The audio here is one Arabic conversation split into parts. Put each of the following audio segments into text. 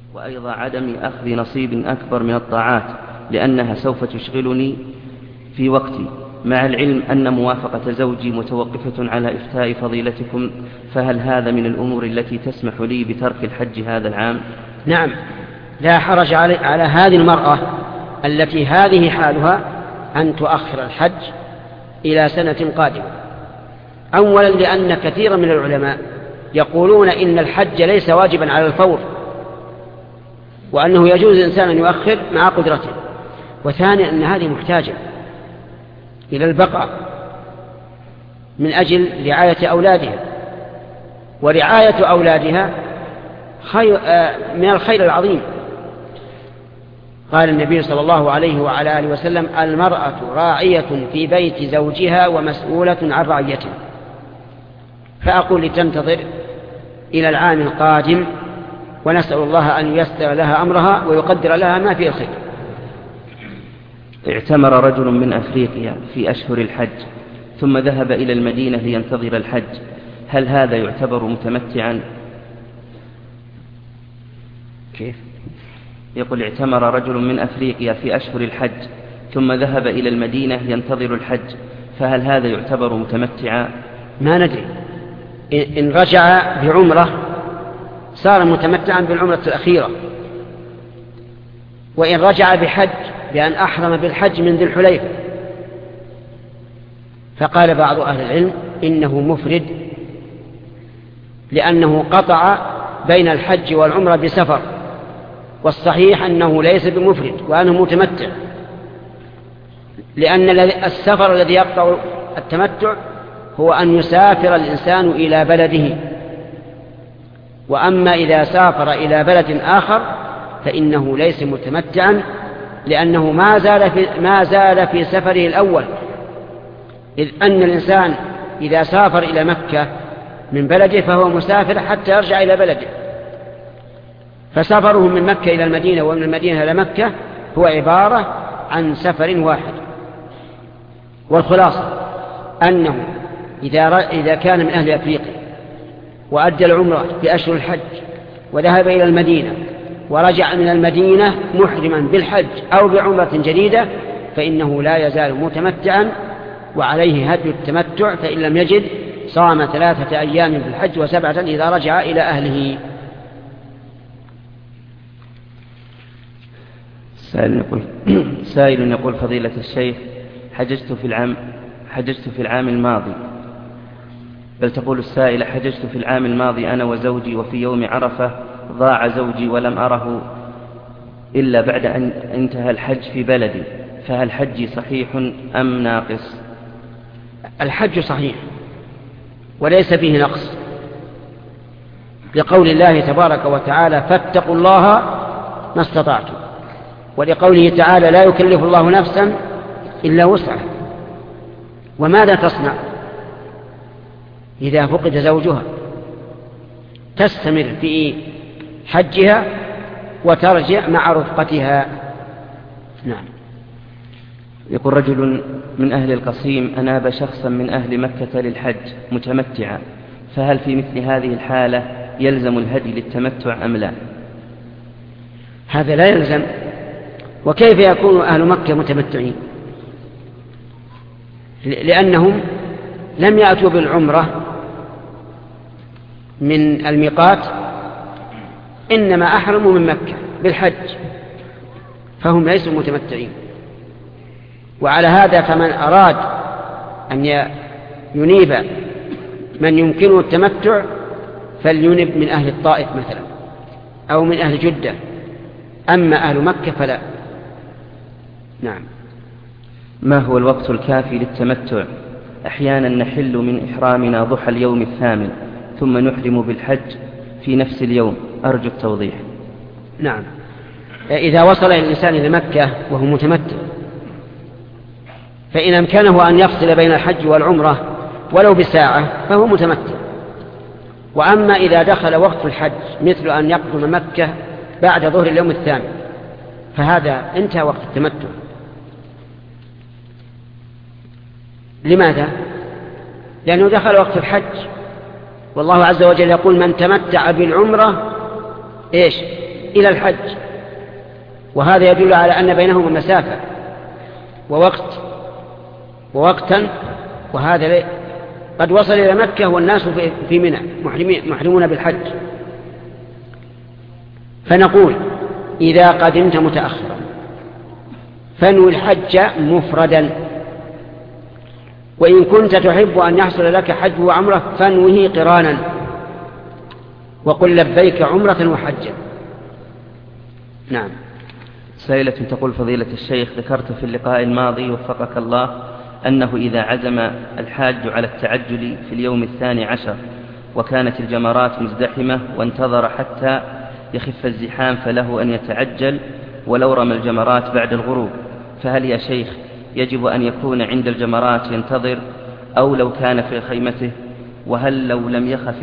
وأيضا عدم أخذ نصيب أكبر من الطاعات لأنها سوف تشغلني في وقتي، مع العلم أن موافقة زوجي متوقفة على إفتاء فضيلتكم، فهل هذا من الأمور التي تسمح لي بترك الحج هذا العام؟ نعم، لا حرج على هذه المرأة التي هذه حالها أن تؤخر الحج إلى سنة قادمة. أولا لأن كثيرا من العلماء يقولون إن الحج ليس واجبا على الفور، وأنه يجوز الإنسان أن يؤخر مع قدرته. وثانيا أن هذه محتاجة إلى البقاء من أجل رعاية أولادها، ورعاية أولادها من الخير العظيم. قال النبي صلى الله عليه وعلى آله وسلم: المرأة راعية في بيت زوجها ومسؤولة عن رعيته. فأقول لتنتظر إلى العام القادم، ونسأل الله أن ييسر لها أمرها ويقدر لها ما فيه الخير. اعتمر رجل من أفريقيا في أشهر الحج ثم ذهب إلى المدينة لينتظر الحج، هل هذا يعتبر متمتعا؟ كيف؟ يقول: اعتمر رجل من أفريقيا في أشهر الحج ثم ذهب إلى المدينة ينتظر الحج، فهل هذا يعتبر متمتعا؟ ما ندري، إن رجع بعمرة صار متمتعا بالعمرة الأخيرة، وإن رجع بحج بأن أحرم بالحج من ذي الحليفة. فقال بعض أهل العلم إنه مفرد لأنه قطع بين الحج والعمرة بسفر، والصحيح أنه ليس بمفرد وأنه متمتع، لأن السفر الذي يقطع التمتع هو أن يسافر الإنسان إلى بلده، وأما إذا سافر إلى بلد آخر فإنه ليس متمتعا، لأنه ما زال في سفره الأول، إذ أن الإنسان إذا سافر إلى مكة من بلده فهو مسافر حتى يرجع إلى بلده، فسفره من مكة إلى المدينة ومن المدينة إلى مكة هو عبارة عن سفر واحد. والخلاصة أنه إذا كان من أهل أفريقيا وأدى العمرة في أشهر الحج وذهب إلى المدينة ورجع من المدينة محرما بالحج أو بعمرة جديدة فإنه لا يزال متمتعا، وعليه هدي التمتع، فإن لم يجد صام 3 أيام في الحج و7 إذا رجع إلى أهله. سائل يقول: فضيلة الشيخ، حججت في العام الماضي، بل تقول السائلة: حججت في العام الماضي أنا وزوجي، وفي يوم عرفة ضاع زوجي ولم أره إلا بعد أن انتهى الحج في بلدي، فهل حجي صحيح أم ناقص؟ الحج صحيح وليس فيه نقص، لقول الله تبارك وتعالى: فاتقوا الله ما استطعتم، ولقوله تعالى: لا يكلف الله نفسا إلا وسعها. وماذا تصنع إذا فقد زوجها؟ تستمر في حجها وترجع مع رفقتها. نعم. يقول رجل من أهل القصيم: أناب شخصا من أهل مكة للحج متمتعا، فهل في مثل هذه الحالة يلزم الهدي للتمتع أم لا؟ هذا لا يلزم. وكيف يكون أهل مكة متمتعين؟ لأنهم لم يأتوا بالعمرة من الميقات، إنما أحرموا من مكة بالحج، فهم ليسوا متمتعين. وعلى هذا فمن أراد أن ينيب من يمكنه التمتع فلينب من أهل الطائف مثلا أو من أهل جدة، أما أهل مكة فلا. نعم. ما هو الوقت الكافي للتمتع؟ أحيانا نحل من إحرامنا ضحى اليوم 8 ثم نحرم بالحج في نفس اليوم، أرجو التوضيح. نعم، إذا وصل الإنسان إلى مكة وهو متمتع فإن أمكنه أن يفصل بين الحج والعمرة ولو بساعة فهو متمتع. وأما إذا دخل وقت الحج مثل أن يقدم مكة بعد ظهر اليوم 8 فهذا انتهى وقت التمتع. لماذا؟ لأنه دخل وقت الحج، والله عز وجل يقول: من تمتع بالعمرة إلى الحج، وهذا يدل على أن بينهما مسافة ووقتا، وهذا قد وصل إلى مكة والناس في منى محرمون بالحج. فنقول إذا قدمت متأخرا فانوي الحج مفردا، وإن كنت تحب أن يحصل لك حج وعمرة فانوه قرانا، وقل لبيك عمرة وحجا. نعم. سائلة تقول: فضيلة الشيخ، ذكرت في اللقاء الماضي وفقك الله أنه إذا عزم الحاج على التعجل في اليوم 12 وكانت الجمرات مزدحمة وانتظر حتى يخف الزحام فله أن يتعجل ولو رمى الجمرات بعد الغروب، فهل يا شيخ يجب أن يكون عند الجمرات ينتظر أو لو كان في خيمته؟ وهل لو لم يخف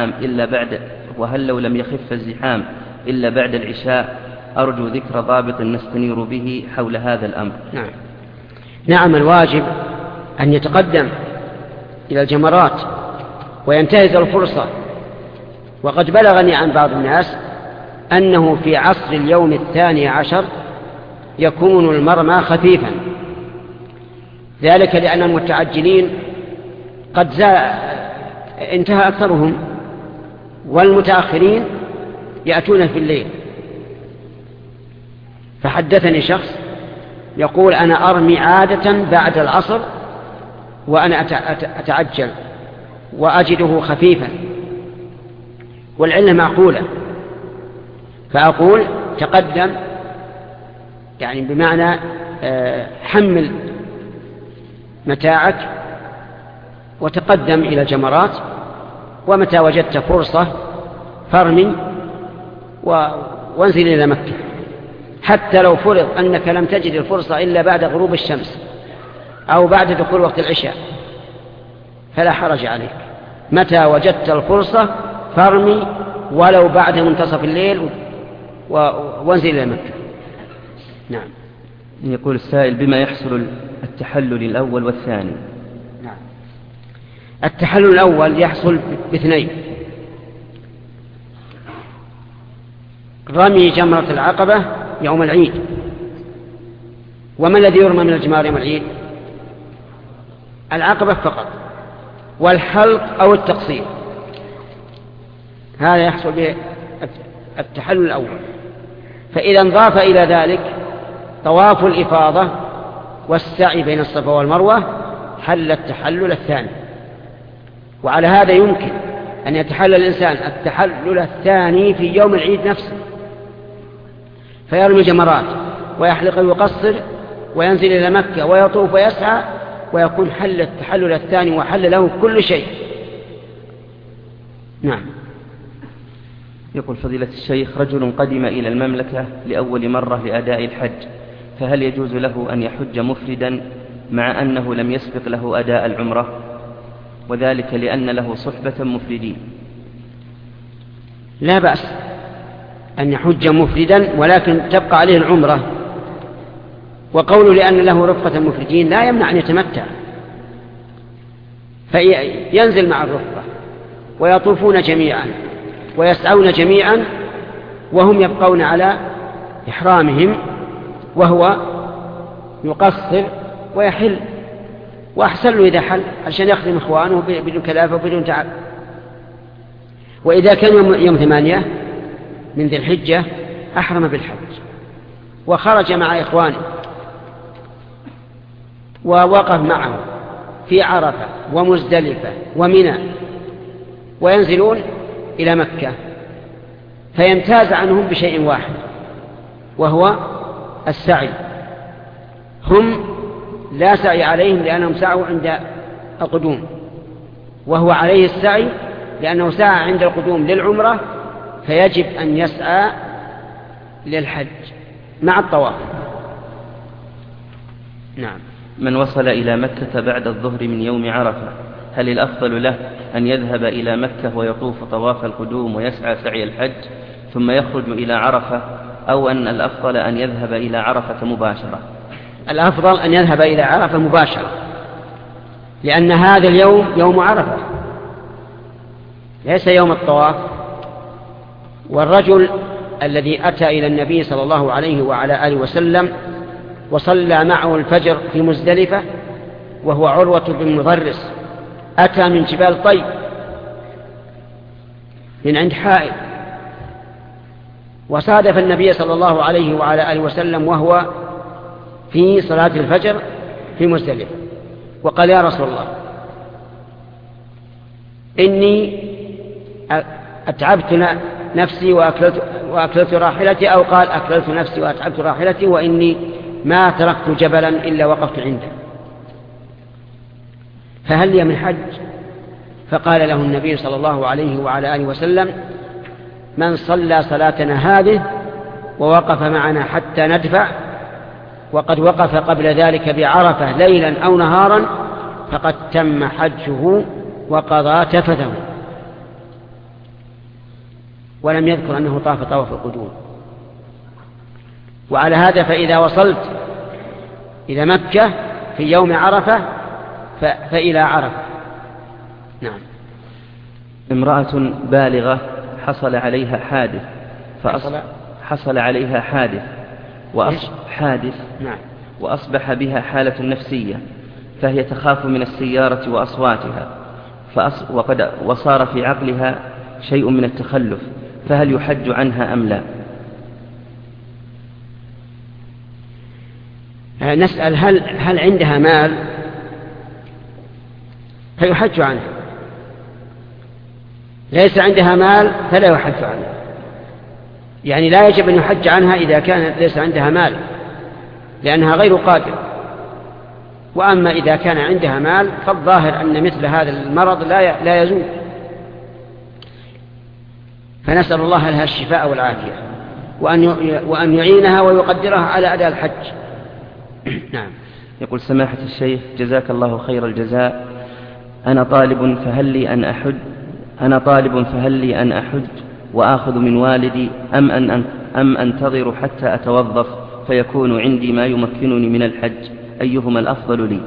الزحام إلا بعد العشاء؟ أرجو ذكر ضابط نستنير به حول هذا الأمر. نعم، الواجب أن يتقدم إلى الجمرات وينتهز الفرصة. وقد بلغني عن بعض الناس أنه في عصر اليوم 12 يكون المرمى خفيفا، ذلك لأن المتعجلين قد انتهى أكثرهم، والمتأخرين يأتون في الليل. فحدثني شخص يقول: أنا أرمي عادة بعد العصر وأنا أتعجل وأجده خفيفا، والعلة معقولة. فأقول تقدم، يعني بمعنى حمل متاعك وتقدم إلى الجمرات، ومتى وجدت فرصة فارمي وانزل إلى مكة، حتى لو فرض أنك لم تجد الفرصة إلا بعد غروب الشمس أو بعد دخول وقت العشاء فلا حرج عليك، متى وجدت الفرصة فارمي ولو بعد منتصف الليل وانزل إلى مكة. نعم. يقول السائل: بما يحصل التحلل الأول والثاني؟ نعم. التحلل الأول يحصل باثنين: رمي جمرة العقبة يوم العيد. وما الذي يرمى من الجمار يوم العيد؟ العقبة فقط، والحلق أو التقصير، هذا يحصل به التحلل الأول. فإذا انضاف إلى ذلك طواف الإفاضة والسعي بين الصفا والمروة حل التحلل الثاني. وعلى هذا يمكن أن يتحلل الإنسان التحلل الثاني في يوم العيد نفسه، فيرمي جمرات ويحلق ويقصر وينزل إلى مكة ويطوف ويسعى، ويكون حل التحلل الثاني وحل له كل شيء. نعم. يقول: فضيلة الشيخ، رجل قدم إلى المملكة لأول مرة لأداء الحج، فهل يجوز له أن يحج مفردا مع أنه لم يسبق له أداء العمرة، وذلك لأن له صحبة مفردين؟ لا بأس أن يحج مفردا، ولكن تبقى عليه العمرة. وقوله لأن له رفقة مفردين لا يمنع أن يتمتع، فينزل مع الرفقة ويطوفون جميعا ويسعون جميعا وهم يبقون على إحرامهم، وهو يقصر ويحل، وأحسن له إذا حل عشان يخدم إخوانه بدون كلافة وبدون تعب. وإذا كان يوم 8 من ذي الحجة أحرم بالحج وخرج مع إخوانه ووقف معه في عرفة ومزدلفة ومنى، وينزلون إلى مكة، فيمتاز عنهم بشيء واحد وهو السعي. هم لا سعي عليهم لأنهم سعوا عند القدوم، وهو عليه السعي لأنه سعى عند القدوم للعمرة، فيجب أن يسعى للحج مع الطواف. نعم. من وصل إلى مكة بعد الظهر من يوم عرفة، هل الأفضل له أن يذهب إلى مكة ويطوف طواف القدوم ويسعى سعي الحج ثم يخرج إلى عرفة، أو أن الأفضل أن يذهب إلى عرفة مباشرة؟ الأفضل أن يذهب إلى عرفة مباشرة، لأن هذا اليوم يوم عرفة ليس يوم الطواف. والرجل الذي أتى إلى النبي صلى الله عليه وعلى آله وسلم وصلى معه الفجر في مزدلفة، وهو عروة بن مضرس، أتى من جبال طي من عند حائل، وصادف النبي صلى الله عليه وعلى آله وسلم وهو في صلاة الفجر في مزدلفة، وقال: يا رسول الله، إني أتعبت نفسي وأكلت راحلتي، أو قال: أكلت نفسي وأتعبت راحلتي، وإني ما تركت جبلا إلا وقفت عنده، فهل لي من حج؟ فقال له النبي صلى الله عليه وعلى آله وسلم: من صلى صلاتنا هذه ووقف معنا حتى ندفع، وقد وقف قبل ذلك بعرفة ليلا أو نهارا، فقد تم حجه وقضى تفثه. ولم يذكر أنه طاف طواف القدوم. وعلى هذا فإذا وصلت إلى مكة في يوم عرفة فإلى عرفة. نعم. امرأة بالغة حصل عليها حادث نعم. وأصبح بها حالة نفسية، فهي تخاف من السيارة وأصواتها، وصار في عقلها شيء من التخلف، فهل يحج عنها أم لا؟ نسأل هل عندها مال؟ فيحج عنها. ليس عندها مال فلا يحج عنها، يعني لا يجب أن يحج عنها إذا كانت ليس عندها مال، لأنها غير قادرة. وأما إذا كان عندها مال فالظاهر أن مثل هذا المرض لا يزول، فنسأل الله لها الشفاء والعافية، وأن يعينها ويقدرها على أداء الحج. نعم. يقول: سماحة الشيخ جزاك الله خير الجزاء، أنا طالب فهل لي أن أحج وآخذ من والدي أم أنتظر حتى أتوظف فيكون عندي ما يمكنني من الحج؟ أيهما الأفضل لي؟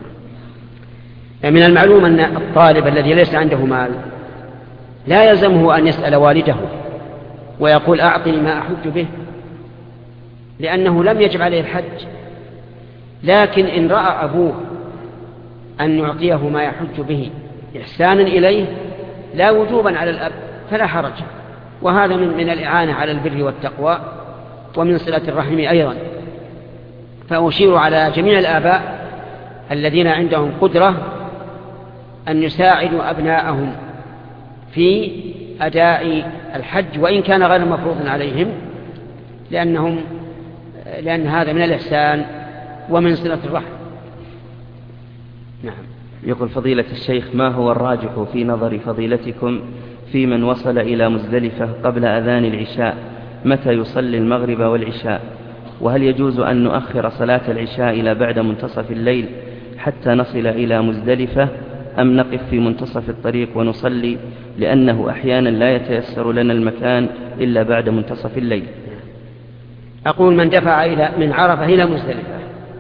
من المعلوم أن الطالب الذي ليس عنده مال لا يلزمه أن يسأل والده ويقول: أعطني ما أحج به، لأنه لم يجب عليه الحج. لكن إن رأى أبوه أن يعطيه ما يحج به إحسانا إليه لا وجوبا على الأب فلا حرج، وهذا من الإعانة على البر والتقوى ومن صلة الرحم أيضا. فأشير على جميع الآباء الذين عندهم قدرة أن يساعدوا أبناءهم في أداء الحج وإن كان غير مفروض عليهم، لأن هذا من الإحسان ومن صلة الرحم. نعم. يقول: فضيلة الشيخ، ما هو الراجح في نظر فضيلتكم في من وصل إلى مزدلفة قبل أذان العشاء؟ متى يصلي المغرب والعشاء؟ وهل يجوز أن نؤخر صلاة العشاء إلى بعد منتصف الليل حتى نصل إلى مزدلفة، أم نقف في منتصف الطريق ونصلي، لأنه أحيانا لا يتيسر لنا المكان إلا بعد منتصف الليل؟ أقول: من دفع من عرفة إلى مزدلفة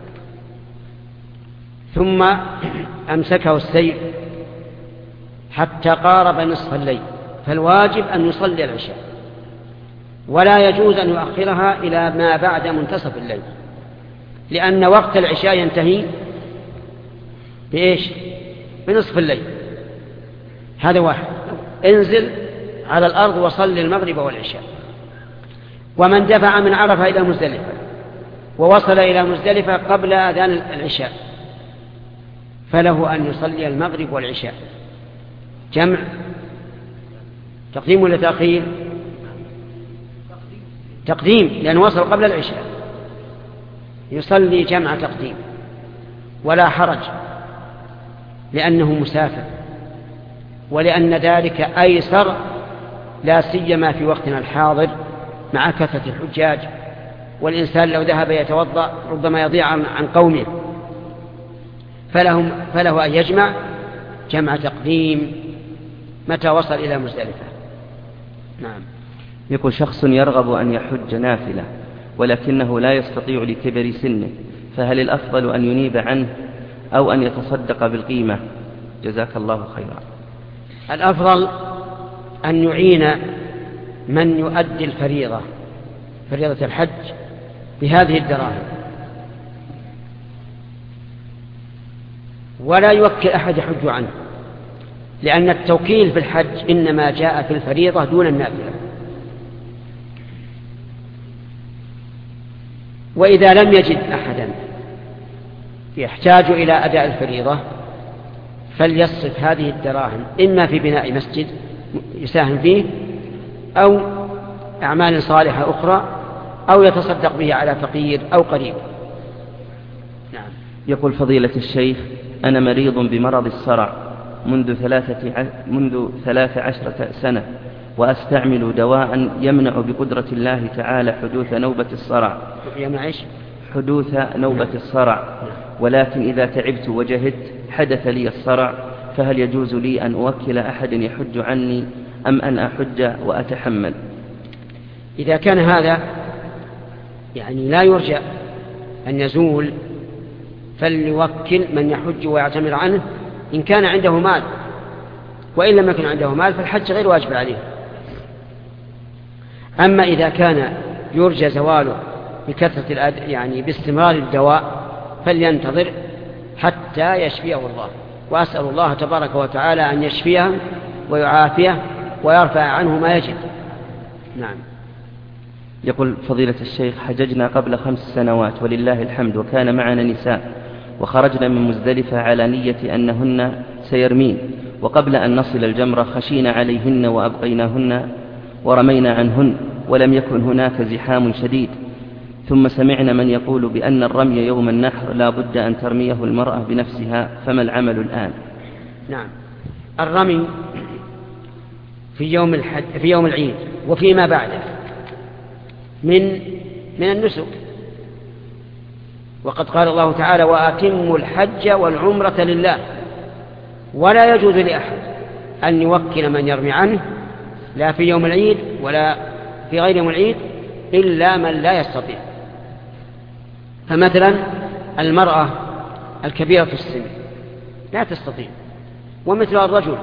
ثم أمسكه السير حتى قارب نصف الليل فالواجب أن يصلي العشاء، ولا يجوز أن يؤخرها إلى ما بعد منتصف الليل، لأن وقت العشاء ينتهي بإيش؟ بنصف الليل. هذا واحد. انزل على الأرض وصل المغرب والعشاء. ومن دفع من عرفة إلى مزدلفة ووصل إلى مزدلفة قبل أذان العشاء فله أن يصلي المغرب والعشاء جمع، تقديم ولا تأخير؟ تقديم، لأنه وصل قبل العشاء، يصلي جمع تقديم ولا حرج، لأنه مسافر، ولأن ذلك أيسر، لا سيما في وقتنا الحاضر مع كثرة الحجاج، والإنسان لو ذهب يتوضأ ربما يضيع عن قومه، فله أن يجمع جمع تقديم متى وصل إلى مزدلفة. نعم. يقول: شخص يرغب أن يحج نافلة ولكنه لا يستطيع لكبر سنه، فهل الأفضل أن ينيب عنه أو أن يتصدق بالقيمة؟ جزاك الله خيرا. الأفضل أن يعين من يؤدي فريضة الحج بهذه الدراهم، ولا يوكل أحد يحج عنه، لأن التوكيل في الحج إنما جاء في الفريضة دون النافلة. وإذا لم يجد أحدا يحتاج إلى أداء الفريضة فليصرف هذه الدراهم إما في بناء مسجد يساهم فيه، أو أعمال صالحة أخرى، أو يتصدق به على فقير أو قريب. نعم. يقول فضيلة الشيخ: أنا مريض بمرض الصرع منذ 13 سنة، وأستعمل دواء يمنع بقدرة الله تعالى حدوث نوبة الصرع. حدوث نوبة الصرع، ولكن إذا تعبت وجهدت حدث لي الصرع، فهل يجوز لي أن أوكل أحد يحج عني أم أن أحج وأتحمل؟ إذا كان هذا يعني لا يرجى أن يزول فليوكل من يحج ويعتمر عنه إن كان عنده مال، وإن لم يكن عنده مال فالحج غير واجب عليه. أما إذا كان يرجى زواله بكثرة يعني باستمرار الدواء فلينتظر حتى يشفيه الله، وأسأل الله تبارك وتعالى أن يشفيه ويعافيه ويرفع عنه ما يجد. نعم. يقول فضيلة الشيخ: حججنا قبل 5 سنوات ولله الحمد، وكان معنا نساء، وخرجنا من مزدلفة على نية أنهن سيرمين، وقبل أن نصل الجمرة خشينا عليهن وأبقيناهن ورمينا عنهن، ولم يكن هناك زحام شديد، ثم سمعنا من يقول بأن الرمي يوم النحر لا بد أن ترميه المرأة بنفسها، فما العمل الآن؟ نعم، الرمي في يوم العيد وفيما بعده من النسك، وقد قال الله تعالى: وأتموا الحج والعمرة لله. ولا يجوز لأحد أن يوكل من يرمي عنه لا في يوم العيد ولا في غير يوم العيد إلا من لا يستطيع. فمثلا المرأة الكبيرة في السن لا تستطيع، ومثل الرجل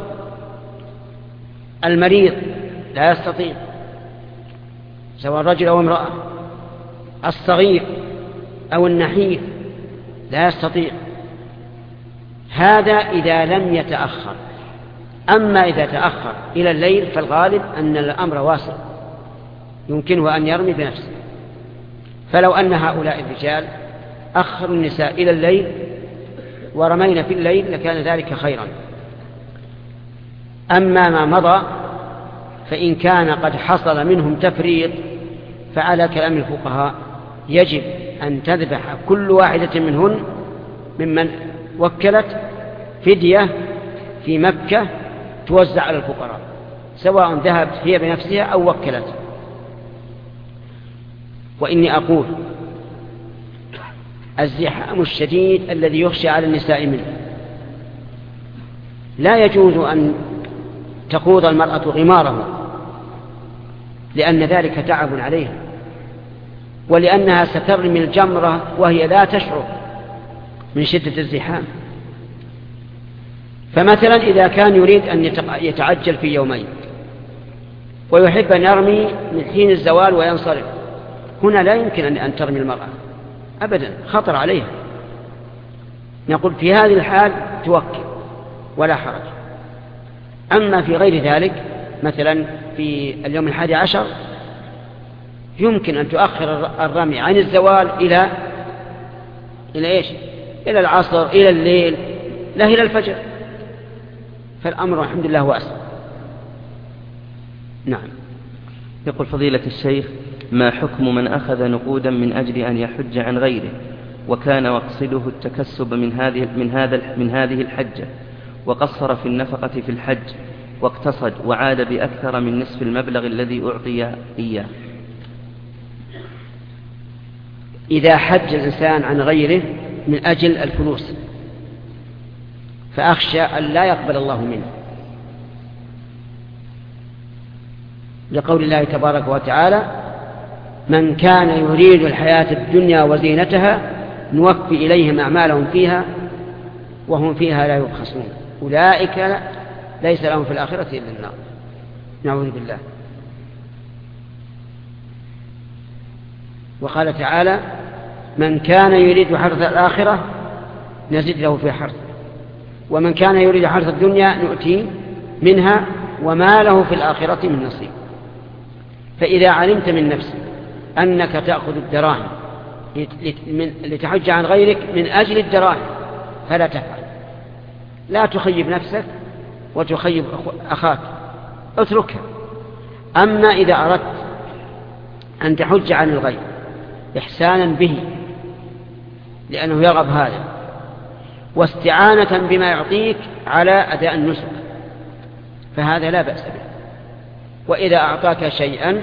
المريض لا يستطيع سواء رجل أو امرأة، الصغير أو النحيف لا يستطيع. هذا إذا لم يتأخر. أما إذا تأخر إلى الليل فالغالب أن الأمر واسع، يمكنه أن يرمي بنفسه. فلو أن هؤلاء الرجال أخروا النساء إلى الليل ورمينا في الليل لكان ذلك خيرا. أما ما مضى فإن كان قد حصل منهم تفريط فعلى كلام الفقهاء يجب أن تذبح كل واحدة منهن ممن وكلت فدية في مكة توزع على الفقراء، سواء ذهبت هي بنفسها أو وكلت. وإني أقول الزحام الشديد الذي يخشى على النساء منه لا يجوز أن تخوض المرأة غماره، لأن ذلك تعب عليها، ولأنها سترمي الجمرة وهي لا تشعر من شدة الزحام. فمثلا إذا كان يريد أن يتعجل في يومين ويحب أن يرمي من حين الزوال وينصرف، هنا لا يمكن أن ترمي المرأة أبدا، خطر عليها. نقول في هذه الحال توكل ولا حرج. أما في غير ذلك مثلا في اليوم 11 يمكن أن تؤخر الرمي عن الزوال إلى إيش؟ إلى العصر، إلى الليل، لا إلى الفجر. فالأمر الحمد لله واسع. نعم. يقول فضيلة الشيخ: ما حكم من أخذ نقودا من أجل أن يحج عن غيره، وكان مقصده التكسب من هذه الحجة، وقصر في النفقة في الحج واقتصد وعاد بأكثر من نصف المبلغ الذي أعطي إياه؟ إذا حج الإنسان عن غيره من أجل الفلوس فأخشى أن لا يقبل الله منه، لقول الله تبارك وتعالى: من كان يريد الحياة الدنيا وزينتها نوفي إليهم أعمالهم فيها وهم فيها لا يبخسون أولئك ليس لهم في الآخرة إلا النار. نعوذ بالله. وقال تعالى: من كان يريد حرث الآخرة نزد له في حرث، ومن كان يريد حرث الدنيا نؤتيه منها وما له في الآخرة من نصيب. فإذا علمت من نفسك أنك تأخذ الدراهم لتحج عن غيرك من أجل الدراهم فلا تفعل، لا تخيب نفسك وتخيب أخاك، اتركها. أما إذا أردت أن تحج عن الغير إحسانا به لأنه يرغب هذا، واستعانة بما يعطيك على أداء النسك، فهذا لا بأس به. وإذا أعطاك شيئا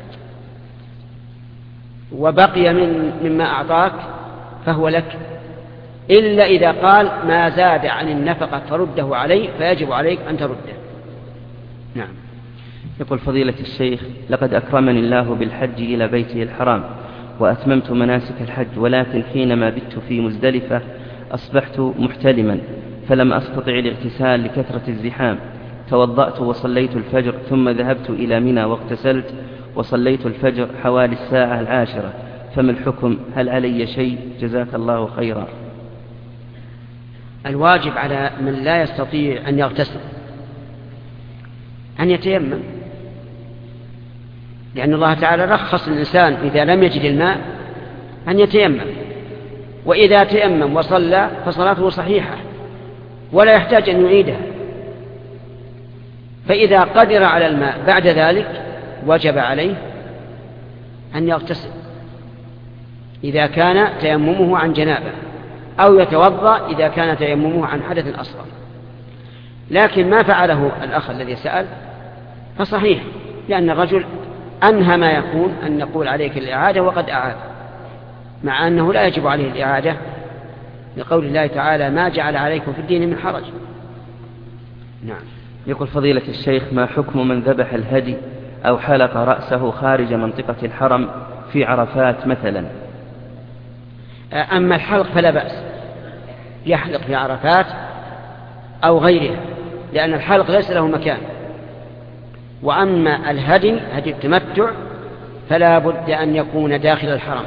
وبقي مما أعطاك فهو لك، إلا إذا قال ما زاد عن النفقة فرده عليه، فيجب عليك أن ترده. نعم. يقول فضيلة الشيخ: لقد أكرمني الله بالحج إلى بيته الحرام وأتممت مناسك الحج، ولكن حينما بت في مزدلفة أصبحت محتلما فلم أستطع الاغتسال لكثرة الزحام، توضأت وصليت الفجر ثم ذهبت إلى منى واغتسلت وصليت الفجر حوالي 10:10، فما الحكم؟ هل علي شيء؟ جزاك الله خيرا. الواجب على من لا يستطيع أن يغتسل أن يتيمم، لأن الله تعالى رخص الإنسان إذا لم يجد الماء أن يتيمم، وإذا تيمم وصلى فصلاته صحيحة ولا يحتاج أن يعيدها. فإذا قدر على الماء بعد ذلك وجب عليه أن يغتسل إذا كان تيممه عن جنابة، أو يتوضأ إذا كان تيممه عن حدث أصغر. لكن ما فعله الأخ الذي سأل فصحيح، لأن الرجل أنهى ما يكون أن نقول عليك الإعادة وقد أعاد، مع أنه لا يجب عليه الإعادة لقول الله تعالى: ما جعل عليكم في الدين من حرج. نعم. يقول فضيلة الشيخ: ما حكم من ذبح الهدي أو حلق رأسه خارج منطقة الحرم في عرفات مثلا؟ أما الحلق فلا بأس، يحلق في عرفات أو غيرها، لأن الحلق ليس له مكان. وأما الهدي، هدي التمتع، فلا بد أن يكون داخل الحرم.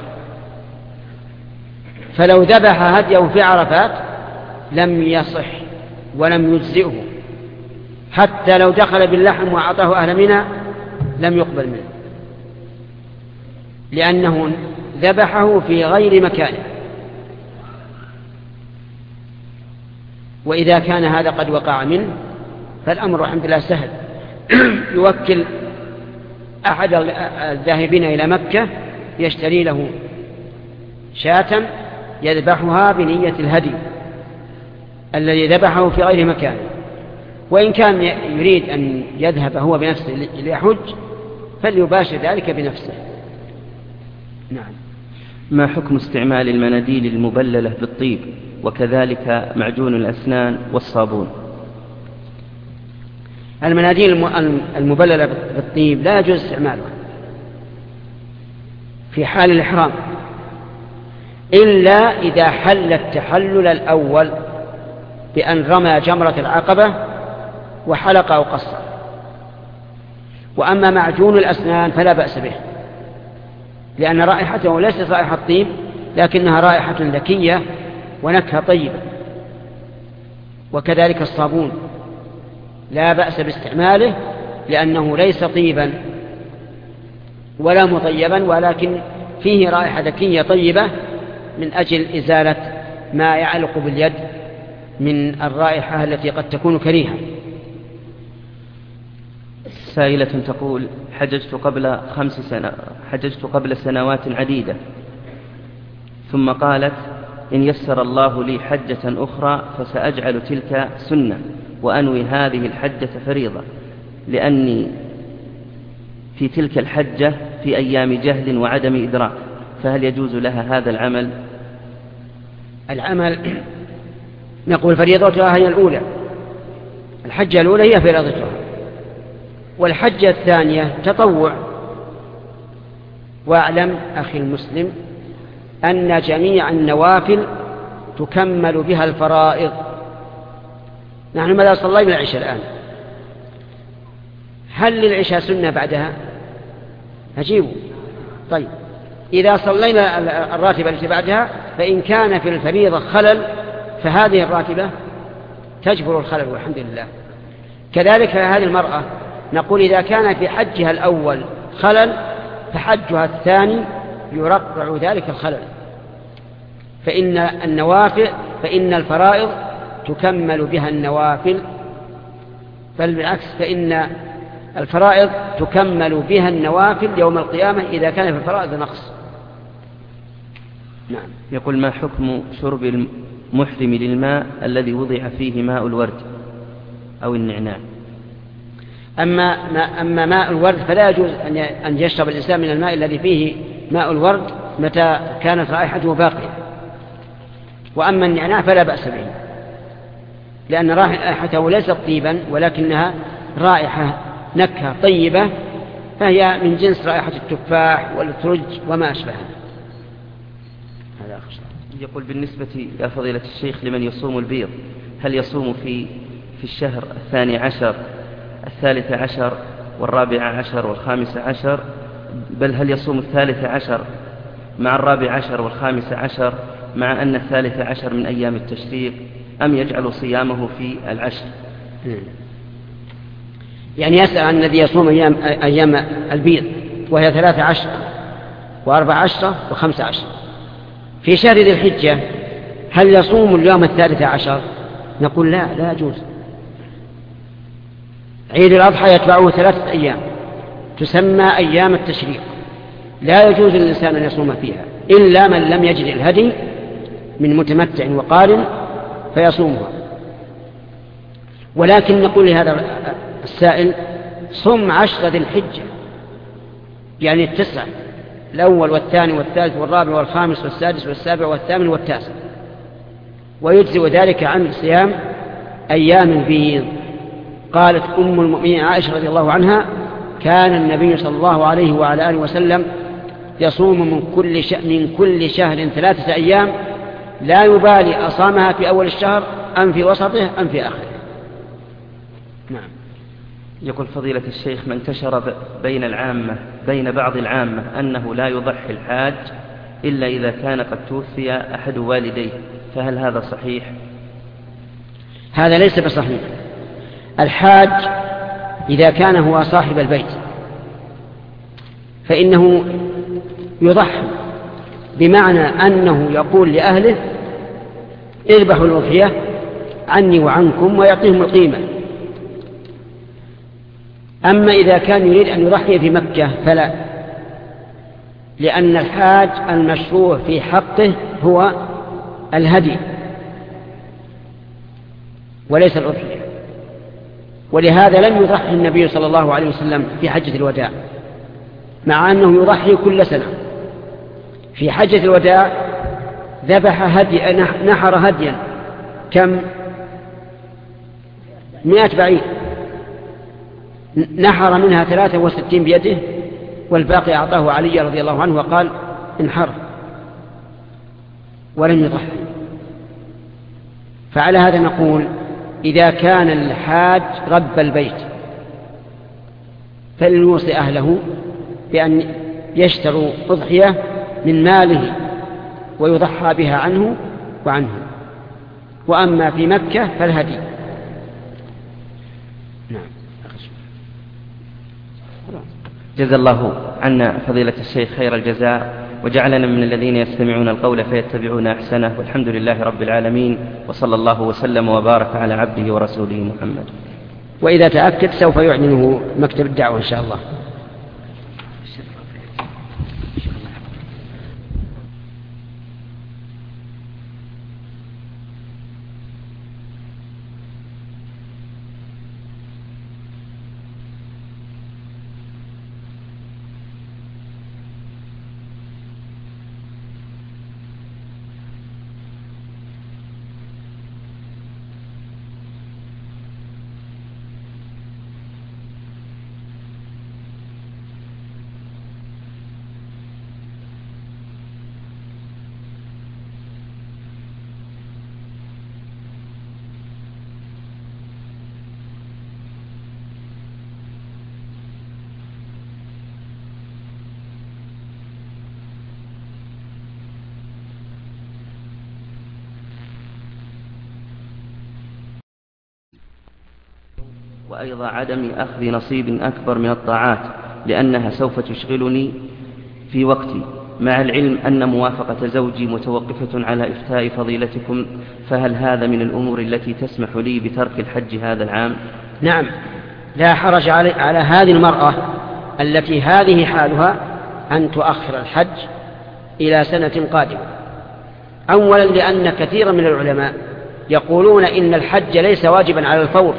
فلو ذبح هديه في عرفات لم يصح ولم يجزئه، حتى لو دخل باللحم وأعطاه أهل منى لم يقبل منه، لأنه ذبحه في غير مكانه. وإذا كان هذا قد وقع منه فالأمر الحمد لله سهل، يوكل أحد الذاهبين إلى مكة يشتري له شاة يذبحها بنية الهدي الذي ذبحه في غير مكانه. وإن كان يريد أن يذهب هو بنفسه ليحج فليباشر ذلك بنفسه. نعم. ما حكم استعمال المناديل المبللة بالطيب وكذلك معجون الأسنان والصابون؟ المناديل المبللة بالطيب لا يجوز استعمالها في حال الإحرام، إلا إذا حل التحلل الأول بأن رمى جمرة العقبة وحلق أو قصر. وأما معجون الأسنان فلا بأس به، لأن رائحته ليست رائحة طيب، لكنها رائحة ذكية ونكهة طيبة. وكذلك الصابون لا بأس باستعماله، لأنه ليس طيبا ولا مطيبا، ولكن فيه رائحة ذكية طيبة من أجل إزالة ما يعلق باليد من الرائحة التي قد تكون كريهة. سائلة تقول: حججت قبل سنوات عديدة، ثم قالت: إن يسر الله لي حجة أخرى فسأجعل تلك سنة وأنوي هذه الحجة فريضة، لأني في تلك الحجة في أيام جهل وعدم إدراك، فهل يجوز لها هذا العمل؟ العمل نقول فريضتها هي الأولى، الحجة الأولى هي فريضتها، والحجة الثانية تطوع. واعلم أخي المسلم أن جميع النوافل تكمل بها الفرائض. نحن ماذا صلينا العشاء الآن؟ هل للعشاء سنة بعدها؟ أجيبوا. طيب، إذا صلينا الراتبة التي بعدها فإن كان في الفريضة خلل فهذه الراتبة تجبر الخلل والحمد لله. كذلك هذه المرأة نقول إذا كان في حجها الأول خلل فحجها الثاني يرقع ذلك الخلل، فإن الفرائض تكمل بها النوافل، بل بالعكس فإن الفرائض تكمل بها النوافل يوم القيامة إذا كان في الفرائض نقص. نعم. يقول: ما حكم شرب المحرم للماء الذي وضع فيه ماء الورد أو النعناع؟ أما ماء الورد فلا يجوز أن يشرب الإنسان من الماء الذي فيه ماء الورد متى كانت رائحته باقية. وأما النعناع فلا بأس به، لأن رائحته ليست طيبا ولكنها رائحة نكهة طيبة، فهي من جنس رائحة التفاح والترج وما أشبهها. هذا آخر شيء. يقول: بالنسبة يا فضيلة الشيخ لمن يصوم البيض، هل يصوم في الشهر 12 13 14 و15، بل هل يصوم 13 مع 14 و15 مع أن 13 من أيام التشريق، أم يجعل صيامه في العشر؟ يعني يسأل عن الذي يصوم أيام البيض وهي 13 و14 و15 في شهر ذي الحجة، هل يصوم اليوم 13؟ نقول لا يجوز. عيد الأضحى يتبعه 3 أيام تسمى أيام التشريق، لا يجوز للإنسان أن يصوم فيها إلا من لم يجد الهدي من متمتع وقارن فيصومها. ولكن نقول لهذا السائل: صم 10 ذي الحجة، يعني 9، الأول والثاني والثالث والرابع والخامس والسادس والسابع والثامن والتاسع، ويجزئ ذلك عن صيام أيام البيض. قالت أم المؤمنين عائشة رضي الله عنها: كان النبي صلى الله عليه وعلى آله وسلم يصوم من كل شهر 3 أيام، لا يبالي أصامها في أول الشهر أم في وسطه أم في آخره. نعم. يقول: فضيلة الشيخ، من انتشر بين بعض العامة أنه لا يضحي الحاج إلا إذا كان قد توفي أحد والديه، فهل هذا صحيح؟ هذا ليس بصحيح. الحاج إذا كان هو صاحب البيت فإنه يضحي، بمعنى أنه يقول لأهله: اذبحوا الأضحية عني وعنكم، ويعطيهم القيمة. أما إذا كان يريد أن يضحي في مكة فلا، لأن الحاج المشروع في حقه هو الهدي وليس الأضحية. ولهذا لم يضحي النبي صلى الله عليه وسلم في حجة الوداع، مع أنه يضحي كل سنة. في حجة الوداع نحر هديا كم 100 بعير، نحر منها 63 بيده، والباقي أعطاه علي رضي الله عنه وقال: انحر، ولم يضحي. فعلى هذا نقول: إذا كان الحاج رب البيت فليوصي أهله بأن يشتروا أضحية من ماله ويضحى بها عنه وعنه. وأما في مكة فالهدي. نعم. جزا الله عنا فضيلة الشيخ خير الجزاء، وجعلنا من الذين يستمعون القول فيتبعون أحسنه، والحمد لله رب العالمين، وصلى الله وسلم وبارك على عبده ورسوله محمد. وإذا تأكد سوف يعلنه مكتب الدعوة إن شاء الله. وأيضا عدم أخذ نصيب أكبر من الطاعات لأنها سوف تشغلني في وقتي، مع العلم أن موافقة زوجي متوقفة على إفتاء فضيلتكم، فهل هذا من الأمور التي تسمح لي بترك الحج هذا العام؟ نعم، لا حرج على هذه المرأة التي هذه حالها أن تؤخر الحج إلى سنة قادمة. أولا لأن كثيرا من العلماء يقولون إن الحج ليس واجبا على الفور،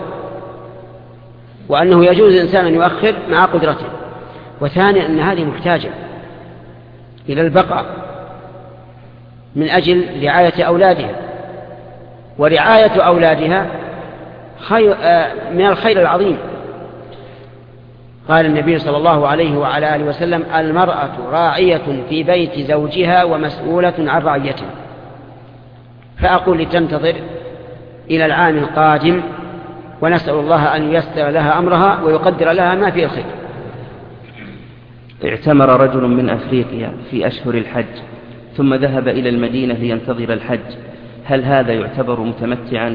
وأنه يجوز الإنسان أن يؤخر مع قدرته. وثانيا أن هذه محتاجة إلى البقاء من أجل رعاية أولادها، ورعاية أولادها من الخير العظيم. قال النبي صلى الله عليه وعلى آله وسلم: المرأة راعية في بيت زوجها ومسؤولة عن رعيته. فأقول لتنتظر إلى العام القادم، ونسأل الله أن ييسر لها أمرها ويقدر لها ما فيه الخير. اعتمر رجل من أفريقيا في أشهر الحج ثم ذهب إلى المدينة لينتظر الحج، هل هذا يعتبر متمتعا؟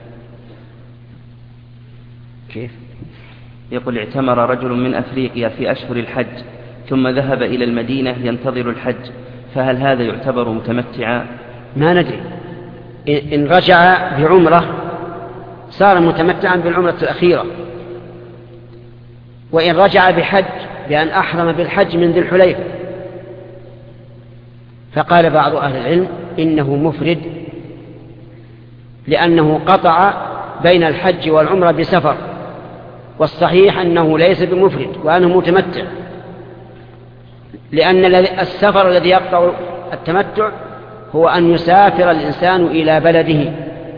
كيف؟ يقول: اعتمر رجل من أفريقيا في أشهر الحج ثم ذهب إلى المدينة ينتظر الحج، فهل هذا يعتبر متمتعا؟ ما ندري، إن رجع بعمرة صار متمتعا بالعمرة الأخيرة، وإن رجع بحج بأن أحرم بالحج من ذي الحليفة. فقال بعض أهل العلم إنه مفرد لأنه قطع بين الحج والعمرة بسفر، والصحيح أنه ليس بمفرد وأنه متمتع، لأن السفر الذي يقطع التمتع هو أن يسافر الإنسان إلى بلده،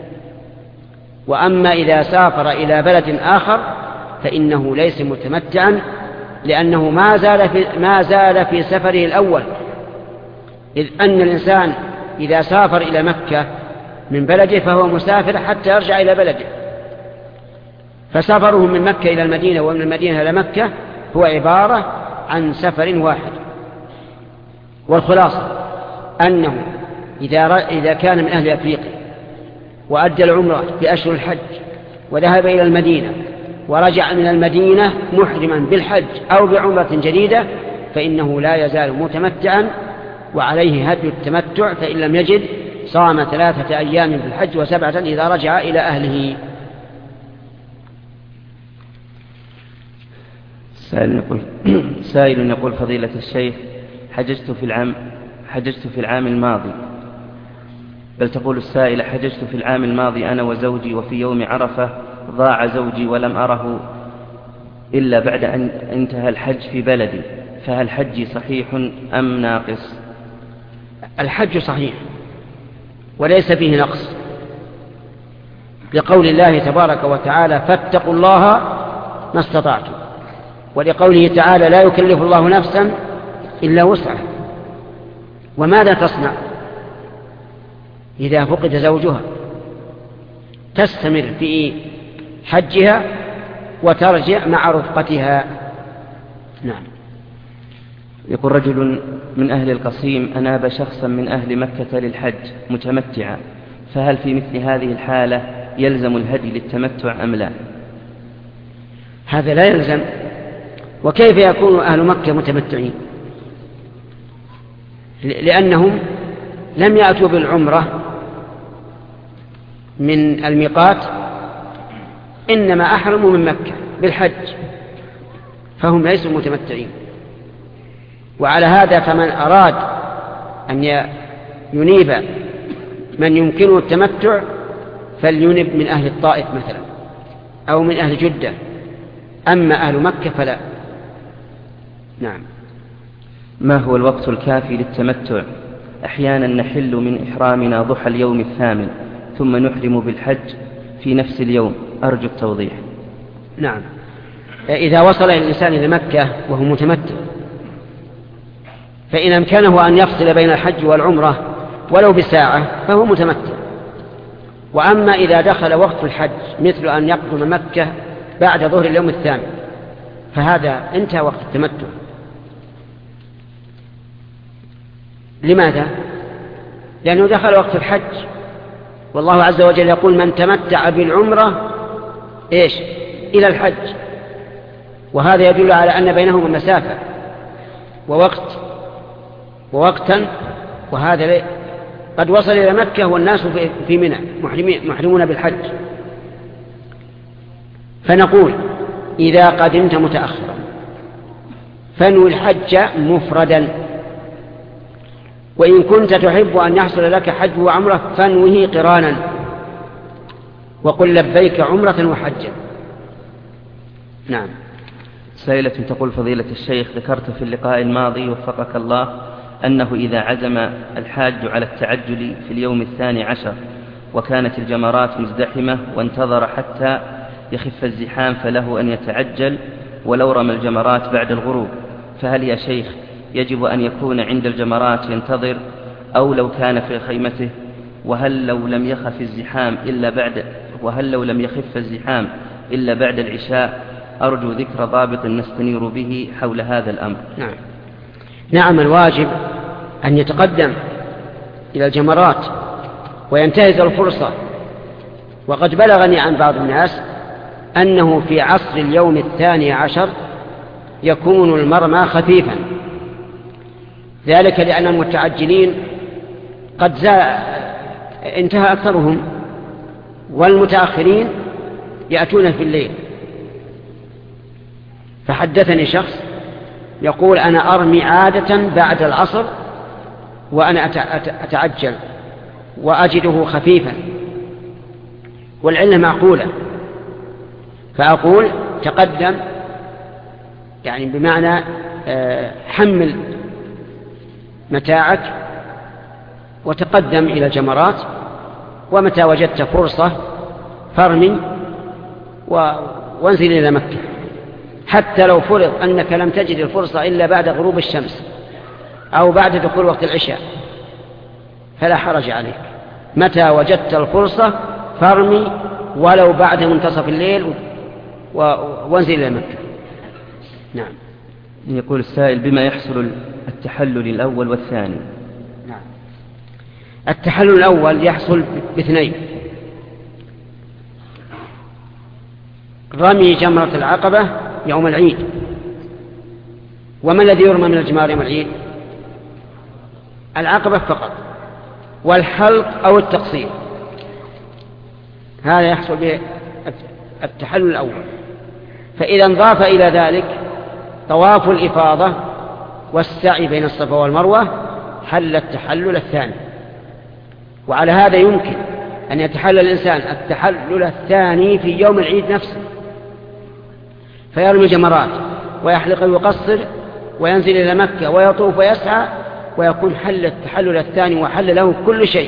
وأما إذا سافر إلى بلد آخر فإنه ليس متمتعا، لأنه ما زال في سفره الأول، إذ أن الإنسان إذا سافر إلى مكة من بلده فهو مسافر حتى يرجع إلى بلده، فسفره من مكة إلى المدينة ومن المدينة إلى مكة هو عبارة عن سفر واحد. والخلاصة أنه إذا كان من أهل أفريقيا وأدى العمرة في أشهر الحج وذهب إلى المدينة ورجع من المدينة محرما بالحج أو بعمرة جديدة فإنه لا يزال متمتعا، وعليه هدي التمتع، فإن لم يجد صام 3 أيام في الحج و7 إذا رجع إلى أهله. سائل يقول: فضيلة الشيخ، حججت في العام الماضي، بل تقول السائلة: حججت في العام الماضي أنا وزوجي، وفي يوم عرفة ضاع زوجي ولم أره إلا بعد أن انتهى الحج في بلدي، فهل حجي صحيح أم ناقص؟ الحج صحيح وليس فيه نقص، لقول الله تبارك وتعالى: فاتقوا الله ما استطعتم، ولقوله تعالى: لا يكلف الله نفسا إلا وسعها. وماذا تصنع إذا فقد زوجها؟ تستمر في حجها وترجع مع رفقتها. نعم. يقول رجل من أهل القصيم أناب شخصا من أهل مكة للحج متمتعا، فهل في مثل هذه الحالة يلزم الهدي للتمتع أم لا؟ هذا لا يلزم. وكيف يكون أهل مكة متمتعين؟ لأنهم لم يأتوا بالعمرة من الميقات، إنما أحرموا من مكة بالحج، فهم ليسوا متمتعين. وعلى هذا فمن أراد أن ينيب من يمكنه التمتع فلينب من أهل الطائف مثلا أو من أهل جدة، أما أهل مكة فلا. نعم. ما هو الوقت الكافي للتمتع؟ أحيانا نحل من إحرامنا ضحى اليوم الثامن ثم نحرم بالحج في نفس اليوم، أرجو التوضيح. نعم، إذا وصل الإنسان إلى مكة وهو متمتع فإن أمكنه أن يفصل بين الحج والعمرة ولو بساعة فهو متمتع. وأما إذا دخل وقت الحج مثل أن يقدم مكة بعد ظهر اليوم الثامن فهذا انتهى وقت التمتع. لماذا؟ لأنه دخل وقت الحج، والله عز وجل يقول: من تمتع بالعمرة إلى الحج، وهذا يدل على أن بينهما مسافة ووقتا، وهذا قد وصل إلى مكة والناس في منى محرمون بالحج. فنقول إذا قدمت متأخرا فانوي الحج مفردا، وإن كنت تحب أن يحصل لك حج وعمرة فانوه قرانا، وقل لبيك عمرة وحجا. نعم. سائلة تقول: فضيلة الشيخ، ذكرت في اللقاء الماضي وفقك الله أنه إذا عزم الحاج على التعجل في اليوم 12 وكانت الجمرات مزدحمة وانتظر حتى يخف الزحام فله أن يتعجل ولو رمى الجمرات بعد الغروب، فهل يا شيخ يجب أن يكون عند الجمرات ينتظر أو لو كان في خيمته؟ وهل لو لم يخف الزحام إلا بعد العشاء؟ أرجو ذكر ضابط نستنير به حول هذا الأمر. نعم، الواجب أن يتقدم إلى الجمرات وينتهز الفرصة. وقد بلغني عن بعض الناس أنه في عصر اليوم 12 يكون المرمى خفيفا، ذلك لأن المتعجلين قد انتهى أكثرهم، والمتأخرين يأتون في الليل. فحدثني شخص يقول: أنا أرمي عادة بعد العصر وأنا أتعجل وأجده خفيفا، والعلة معقولة. فأقول تقدم، يعني بمعنى حمل متاعك وتقدم إلى الجمرات، ومتى وجدت فرصة فارمي وانزل إلى مكة، حتى لو فرض أنك لم تجد الفرصة إلا بعد غروب الشمس أو بعد دخول وقت العشاء فلا حرج عليك، متى وجدت الفرصة فارمي ولو بعد منتصف الليل وانزل إلى مكة. نعم. يقول السائل: بما يحصل التحلل الأول والثاني؟ نعم. التحلل الأول يحصل باثنين: رمي جمرة العقبة يوم العيد. وما الذي يرمى من الجمار يوم العيد؟ العقبة فقط، والحلق أو التقصير، هذا يحصل به التحلل الأول. فإذا انضاف إلى ذلك طواف الإفاضة والسعي بين الصفا والمروة حل التحلل الثاني. وعلى هذا يمكن أن يتحلل الإنسان التحلل الثاني في يوم العيد نفسه، فيرمي جمرات ويحلق ويقصر وينزل إلى مكة ويطوف ويسعى، ويكون حل التحلل الثاني وحل له كل شيء.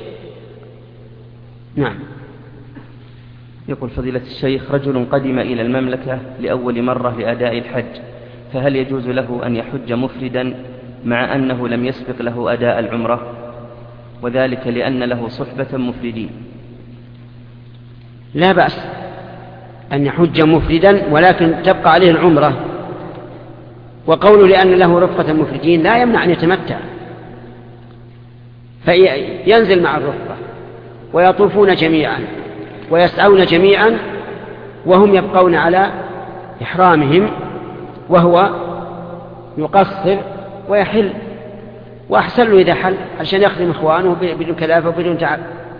نعم. يقول: فضيلة الشيخ، رجل قدم إلى المملكة لأول مرة لأداء الحج، فهل يجوز له أن يحج مفردا مع أنه لم يسبق له أداء العمرة، وذلك لأن له صحبة مفردين؟ لا بأس أن يحج مفردا، ولكن تبقى عليه العمرة. وقوله لأن له رفقة مفردين لا يمنع أن يتمتع، فينزل مع الرفقة ويطوفون جميعا ويسعون جميعا وهم يبقون على إحرامهم، وهو يقصر ويحل، وأحسن له إذا حل عشان يخدم إخوانه بدون كلافة وبدون تعب.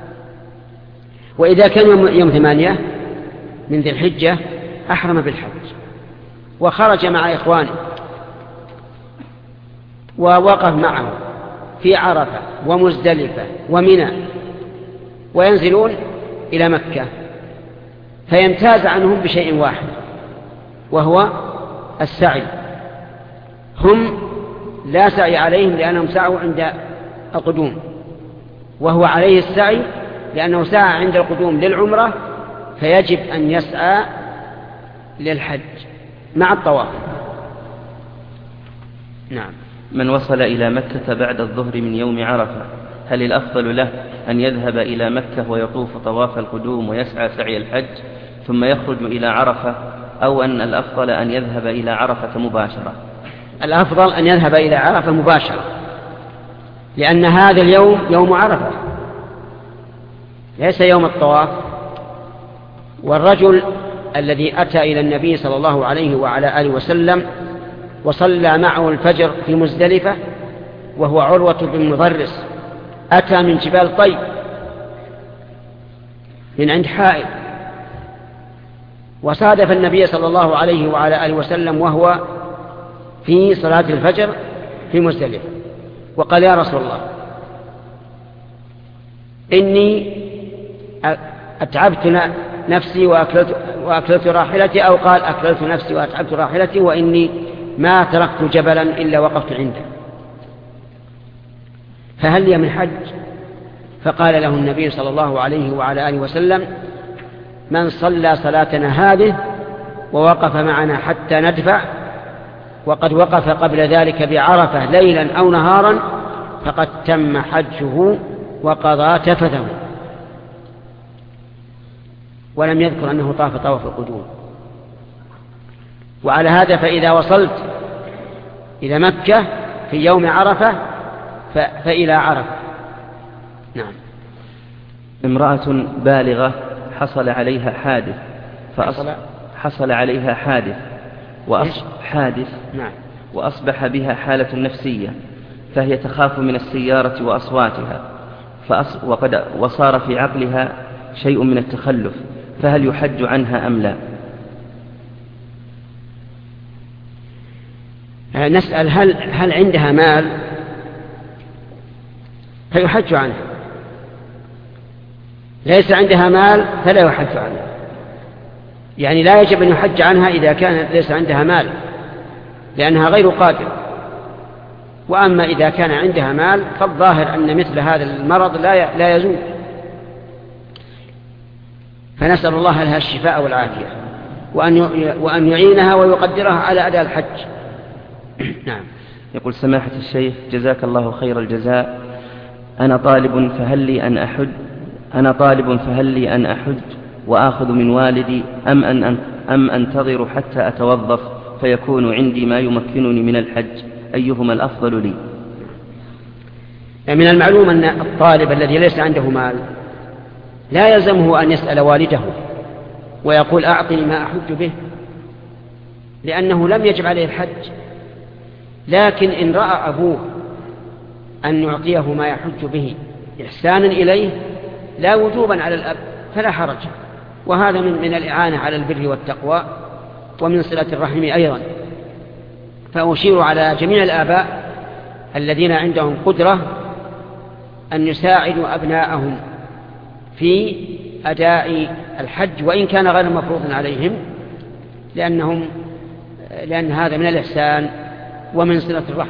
وإذا كان يوم 8 من ذي الحجة أحرم بالحج وخرج مع إخوانه ووقف معه في عرفة ومزدلفة ومنى، وينزلون إلى مكة، فيمتاز عنهم بشيء واحد وهو السعي. هم لا سعي عليهم لأنهم سعوا عند القدوم، وهو عليه السعي لأنه سعى عند القدوم للعمرة، فيجب أن يسعى للحج مع الطواف. نعم. من وصل إلى مكة بعد الظهر من يوم عرفة، هل الأفضل له أن يذهب إلى مكة ويطوف طواف القدوم ويسعى سعي الحج ثم يخرج إلى عرفة، أو أن الأفضل أن يذهب إلى عرفة مباشرة؟ الأفضل أن يذهب إلى عرفة مباشرة، لأن هذا اليوم يوم عرفة ليس يوم الطواف. والرجل الذي أتى إلى النبي صلى الله عليه وعلى آله وسلم وصلى معه الفجر في مزدلفة، وهو عروة بن مضرس، أتى من جبال طيب من عند حائل، وصادف النبي صلى الله عليه وعلى آله وسلم وهو في صلاة الفجر في مزدلفة، وقال: يا رسول الله، إني أتعبت نفسي وأكلت راحلتي، أو قال: أكلت نفسي وأتعبت راحلتي، وإني ما تركت جبلا إلا وقفت عنده، فهل لي من حج؟ فقال له النبي صلى الله عليه وعلى آله وسلم: من صلى صلاتنا هذه ووقف معنا حتى ندفع، وقد وقف قبل ذلك بعرفة ليلا أو نهارا، فقد تم حجه وقضى تفثه. ولم يذكر أنه طاف طواف القدوم. وعلى هذا فإذا وصلت إلى مكة في يوم عرفة فإلى عرفة. نعم. امرأة بالغة حصل عليها حادث نعم. وأصبح بها حالة نفسية، فهي تخاف من السيارة وأصواتها، وصار في عقلها شيء من التخلف، فهل يحج عنها أم لا؟ نسأل هل عندها مال؟ فيحج عنها. ليس عندها مال فلا يحج عنها، يعني لا يجب أن يحج عنها إذا كان ليس عندها مال، لأنها غير قادرة. وأما إذا كان عندها مال فالظاهر أن مثل هذا المرض لا يزول، فنسأل الله لها الشفاء والعافية، وأن يعينها ويقدرها على أداء الحج. نعم. يقول: سماحة الشيخ جزاك الله خير الجزاء، أنا طالب فهل لي أن أحج وآخذ من والدي أم أنتظر حتى أتوظف فيكون عندي ما يمكنني من الحج؟ أيهما الأفضل لي؟ من المعلوم أن الطالب الذي ليس عنده مال لا يلزمه أن يسأل والده ويقول: أعطني ما أحج به، لأنه لم يجب عليه الحج. لكن إن رأى أبوه أن يعطيه ما يحج به إحسانا إليه لا وجوبا على الأب فلا حرج، وهذا من الإعانة على البر والتقوى ومن صلة الرحم أيضا. فأشير على جميع الآباء الذين عندهم قدرة أن يساعدوا أبناءهم في أداء الحج وإن كان غير مفروض عليهم، لأن هذا من الإحسان ومن صلة الرحم.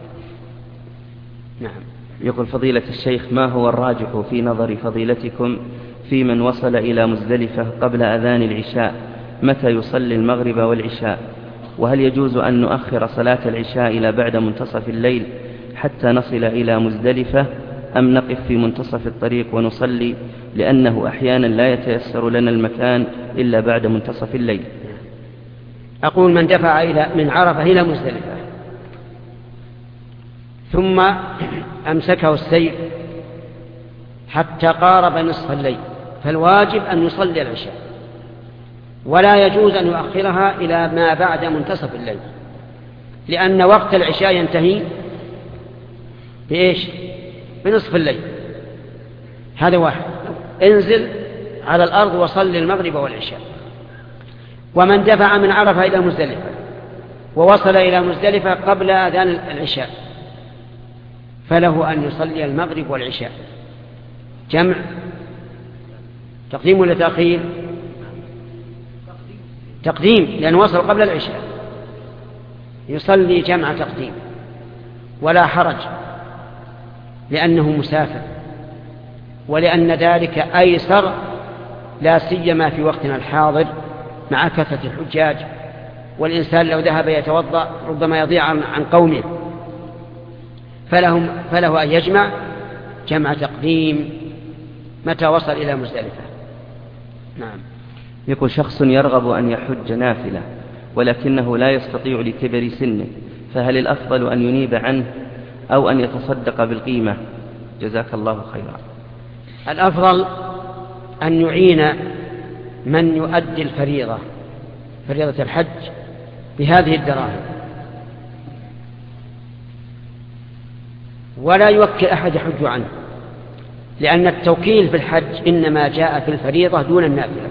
نعم. يقول: فضيلة الشيخ، ما هو الراجح في نظر فضيلتكم في من وصل إلى مزدلفة قبل أذان العشاء؟ متى يصلي المغرب والعشاء؟ وهل يجوز أن نؤخر صلاة العشاء إلى بعد منتصف الليل حتى نصل إلى مزدلفة، أم نقف في منتصف الطريق ونصلي، لأنه أحيانا لا يتيسر لنا المكان إلا بعد منتصف الليل؟ أقول: من دفع من عرفة إلى مزدلفة ثم أمسكه السير حتى قارب نصف الليل فالواجب أن يصلي العشاء، ولا يجوز أن يؤخرها إلى ما بعد منتصف الليل، لأن وقت العشاء ينتهي بإيش؟ بنصف الليل. هذا واحد. انزل على الأرض وصل المغرب والعشاء. ومن دفع من عرفة إلى مزدلفة ووصل إلى مزدلفة قبل أذان العشاء فله أن يصلي المغرب والعشاء جمع، تقديم ولا تأخير؟ تقديم، لأنه وصل قبل العشاء، يصلي جمع تقديم ولا حرج، لأنه مسافر، ولأن ذلك أيسر، لا سيما في وقتنا الحاضر مع كثرة الحجاج، والإنسان لو ذهب يتوضأ ربما يضيع عن قومه، فله أن يجمع جمع تقديم متى وصل إلى مزدلفة. نعم. يقول: شخص يرغب أن يحج نافلة ولكنه لا يستطيع لكبر سنه، فهل الأفضل أن ينيب عنه أو أن يتصدق بالقيمة؟ جزاك الله خيرا. الأفضل أن يعين من يؤدي الفريضة فريضة الحج بهذه الدراهم، ولا يوكل أحد يحج عنه، لأن التوكيل في الحج إنما جاء في الفريضة دون النافلة.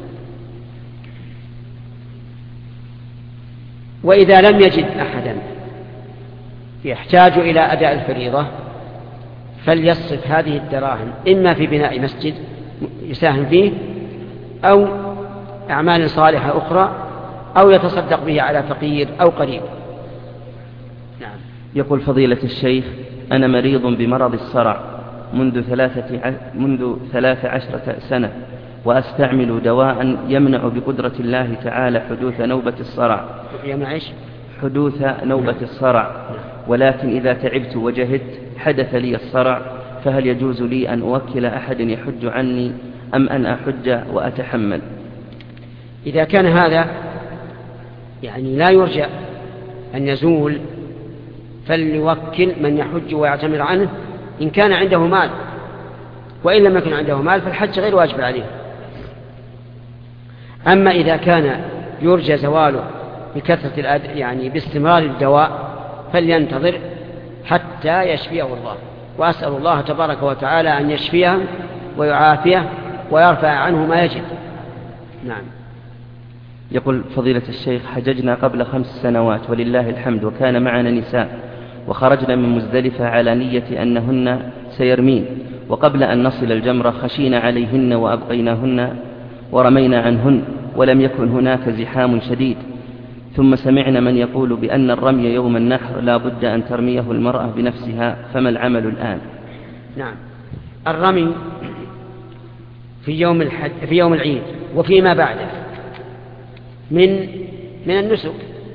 وإذا لم يجد أحدا يحتاج إلى أداء الفريضة فليصرف هذه الدراهم إما في بناء مسجد يساهم فيه، أو أعمال صالحة أخرى، أو يتصدق به على فقير أو قريب. نعم. يقول فضيلة الشيخ: أنا مريض بمرض الصرع منذ 13 سنة، وأستعمل دواء يمنع بقدرة الله تعالى حدوث نوبة الصرع. حدوث نوبة الصرع، ولكن إذا تعبت وجهدت حدث لي الصرع، فهل يجوز لي أن أوكل أحد يحج عني أم أن أحج وأتحمل؟ إذا كان هذا يعني لا يرجى أن يزول فليوكل من يحج ويعتمر عنه إن كان عنده مال، وإن لم يكن عنده مال فالحج غير واجب عليه. أما إذا كان يرجى زواله بكثرة يعني باستمرار الدواء فلينتظر حتى يشفيه الله، وأسأل الله تبارك وتعالى أن يشفيه ويعافيه ويرفع عنه ما يجد. نعم. يقول فضيلة الشيخ: حججنا قبل 5 سنوات ولله الحمد، وكان معنا نساء، وخرجنا من مزدلفة على نية أنهن سيرمين، وقبل أن نصل الجمرة خشينا عليهن وأبقيناهن ورمينا عنهن، ولم يكن هناك زحام شديد، ثم سمعنا من يقول بأن الرمي يوم النحر لا بد أن ترميه المرأة بنفسها، فما العمل الآن؟ نعم، الرمي في يوم العيد وفيما بعده من النسك،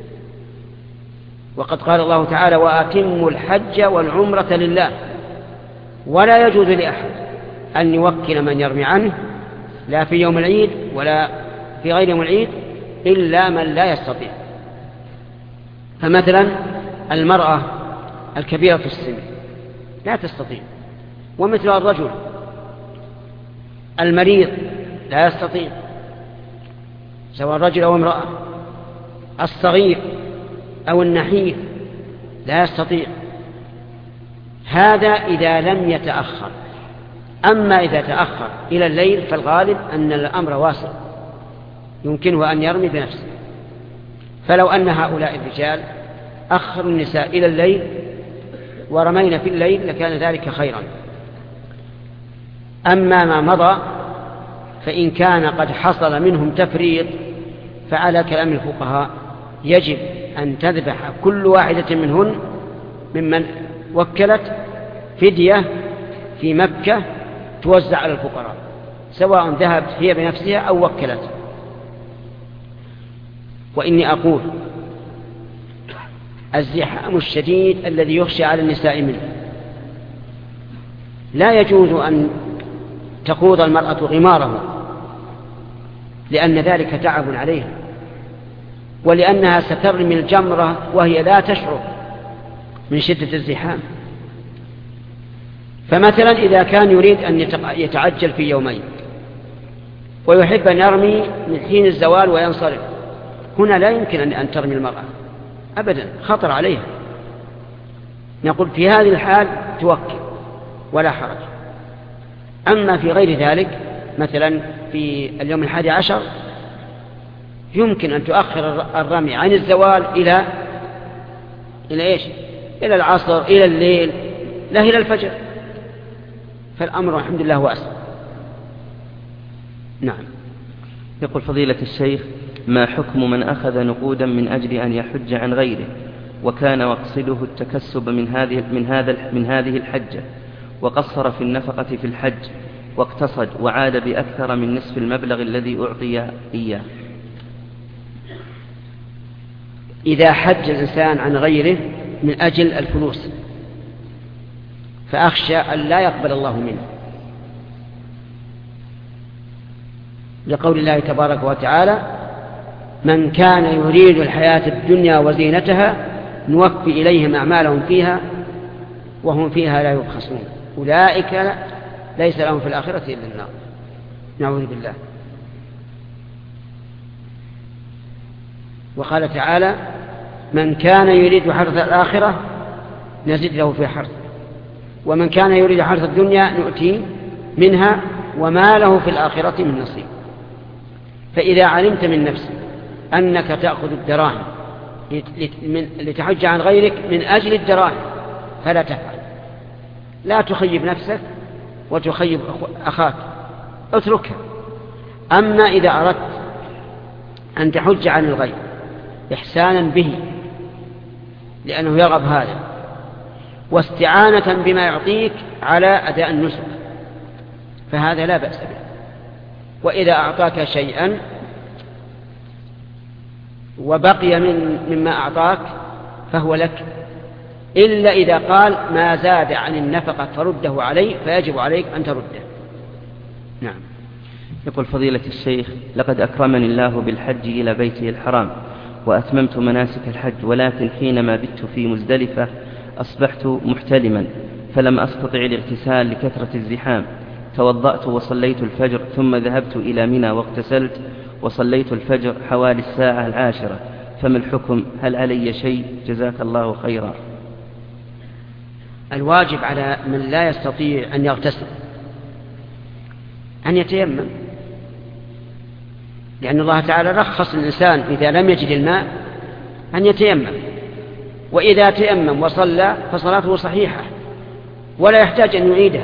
وقد قال الله تعالى: وأتموا الحج والعمرة لله. ولا يجوز لأحد أن يوكل من يرمي عنه لا في يوم العيد ولا في غير يوم العيد إلا من لا يستطيع. فمثلا المرأة الكبيرة في السن لا تستطيع، ومثل الرجل المريض لا يستطيع سواء رجل أو امرأة، الصغير أو النحيف لا يستطيع. هذا إذا لم يتأخر. أما إذا تأخر إلى الليل فالغالب أن الأمر واسع، يمكنه أن يرمي بنفسه. فلو أن هؤلاء الرجال أخروا النساء إلى الليل ورمينا في الليل لكان ذلك خيرا. أما ما مضى فإن كان قد حصل منهم تفريط فعلى كلام الفقهاء يجب أن تذبح كل واحدة منهن ممن وكلت فدية في مكة توزع على الفقراء، سواء ذهبت هي بنفسها أو وكلت. وإني أقول الزحام الشديد الذي يخشى على النساء منه لا يجوز أن تخوض المرأة غماره، لأن ذلك تعب عليها، ولأنها سترمي الجمرة وهي لا تشعر من شدة الزحام. فمثلا إذا كان يريد أن يتعجل في يومين ويحب أن يرمي من حين الزوال وينصرف، هنا لا يمكن أن ترمي المرأة أبدا، خطر عليها. نقول في هذه الحال توكل ولا حرج. أما في غير ذلك مثلا في اليوم 11 يمكن أن تؤخر الرمي عن الزوال إلى إيش؟ إلى العصر، إلى الليل، لا إلى الفجر. فالأمر الحمد لله واسع. نعم. يقول فضيلة الشيخ: ما حكم من أخذ نقودا من أجل أن يحج عن غيره، وكان مقصده التكسب من هذه الحجة، وقصر في النفقة في الحج واقتصد وعاد بأكثر من نصف المبلغ الذي أعطي إياه؟ إذا حج الإنسان عن غيره من أجل الفلوس فأخشى أن لا يقبل الله منه، لقول الله تبارك وتعالى: من كان يريد الحياة الدنيا وزينتها نوفي إليهم أعمالهم فيها وهم فيها لا يبخسون أولئك ليس لهم في الآخرة إلا النار. نعوذ بالله. وقال تعالى: من كان يريد حرث الآخرة نزد له في حرث، ومن كان يريد حرث الدنيا نؤتيه منها وما له في الآخرة من نصيب. فإذا علمت من نفسك أنك تأخذ الدراهم لتحج عن غيرك من أجل الدراهم فلا تفعل، لا تخيب نفسك وتخيب أخاك، اتركها. أما إذا أردت أن تحج عن الغير إحسانا به لأنه يرغب هذا، واستعانة بما يعطيك على أداء النسك، فهذا لا بأس به. وإذا أعطاك شيئا وبقي مما أعطاك فهو لك، إلا إذا قال ما زاد عن النفقة فرده عليه، فيجب عليك أن ترده. نعم. يقول فضيلة الشيخ: لقد أكرمني الله بالحج إلى بيته الحرام وأتممت مناسك الحج، ولكن حينما بت في مزدلفة أصبحت محتلما فلم أستطع الاغتسال لكثرة الزحام، توضأت وصليت الفجر ثم ذهبت إلى منى واغتسلت وصليت الفجر حوالي 10:00، فما الحكم؟ هل علي شيء؟ جزاك الله خيرا. الواجب على من لا يستطيع أن يغتسل أن يتيمم، لأن الله تعالى رخص الإنسان إذا لم يجد الماء أن يتيمم، وإذا تيمم وصلى فصلاته صحيحة ولا يحتاج أن يعيدها.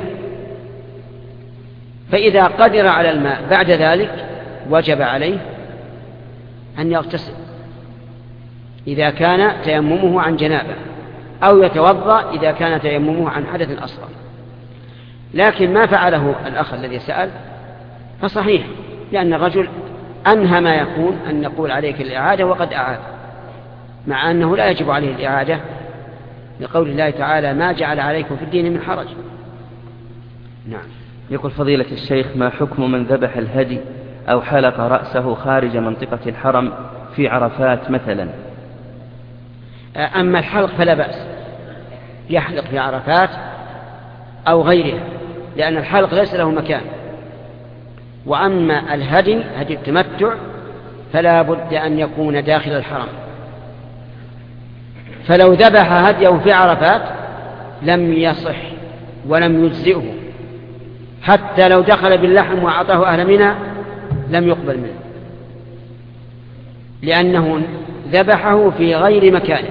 فإذا قدر على الماء بعد ذلك وجب عليه أن يغتسل إذا كان تيممه عن جنابة، أو يتوضأ إذا كان تيممه عن حدث أصغر. لكن ما فعله الأخ الذي سأل فصحيح، لأن الرجل أنهى ما يكون أن نقول عليك الإعادة وقد أعاد، مع أنه لا يجب عليه الإعادة لقول الله تعالى: ما جعل عليكم في الدين من حرج. نعم. يقول فضيلة الشيخ: ما حكم من ذبح الهدي أو حلق رأسه خارج منطقة الحرم في عرفات مثلا؟ أما الحلق فلا بأس، يحلق في عرفات أو غيرها، لأن الحلق ليس له مكان. وأما الهدي، هدي التمتع، فلا بد أن يكون داخل الحرم، فلو ذبح هديه في عرفات لم يصح ولم يجزئه، حتى لو دخل باللحم وأعطاه أهل منى لم يقبل منه، لأنه ذبحه في غير مكانه.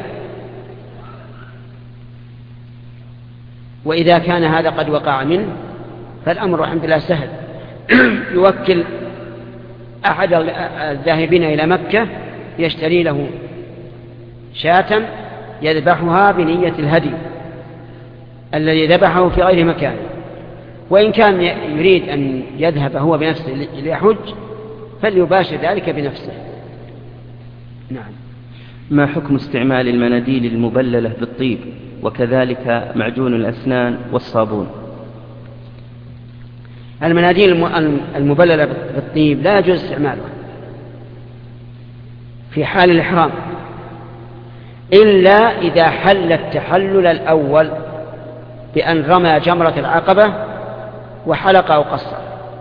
وإذا كان هذا قد وقع منه فالأمر الحمد لله سهل، يوكل أحد الذاهبين إلى مكة يشتري له شاة يذبحها بنية الهدي الذي ذبحه في غير مكانه. وإن كان يريد أن يذهب هو بنفسه ليحج فليباشر ذلك بنفسه. نعم. ما حكم استعمال المناديل المبللة بالطيب وكذلك معجون الأسنان والصابون؟ المناديل المبللة بالطيب لا يجوز استعمالها في حال الإحرام، إلا إذا حل التحلل الأول بأن رمى جمرة العقبة وحلق أو قصر.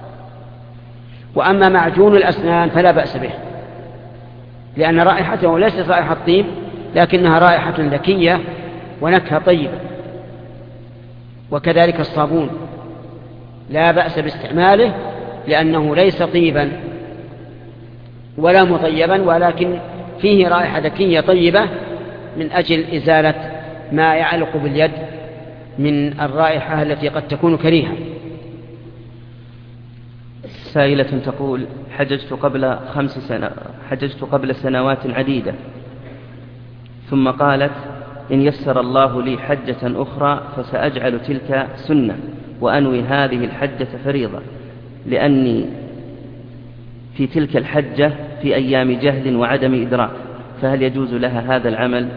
وأما معجون الأسنان فلا بأس به، لأن رائحته ليست رائحة طيب، لكنها رائحة ذكية ونكهة طيبة. وكذلك الصابون لا بأس باستعماله، لأنه ليس طيبا ولا مطيبا، ولكن فيه رائحة ذكية طيبة من أجل إزالة ما يعلق باليد من الرائحة التي قد تكون كريهة. سائلة تقول: حججت قبل سنوات عديدة، ثم قالت: إن يسر الله لي حجة أخرى فسأجعل تلك سنة وأنوي هذه الحجة فريضة، لأني في تلك الحجة في أيام جهل وعدم إدراك، فهل يجوز لها هذا العمل؟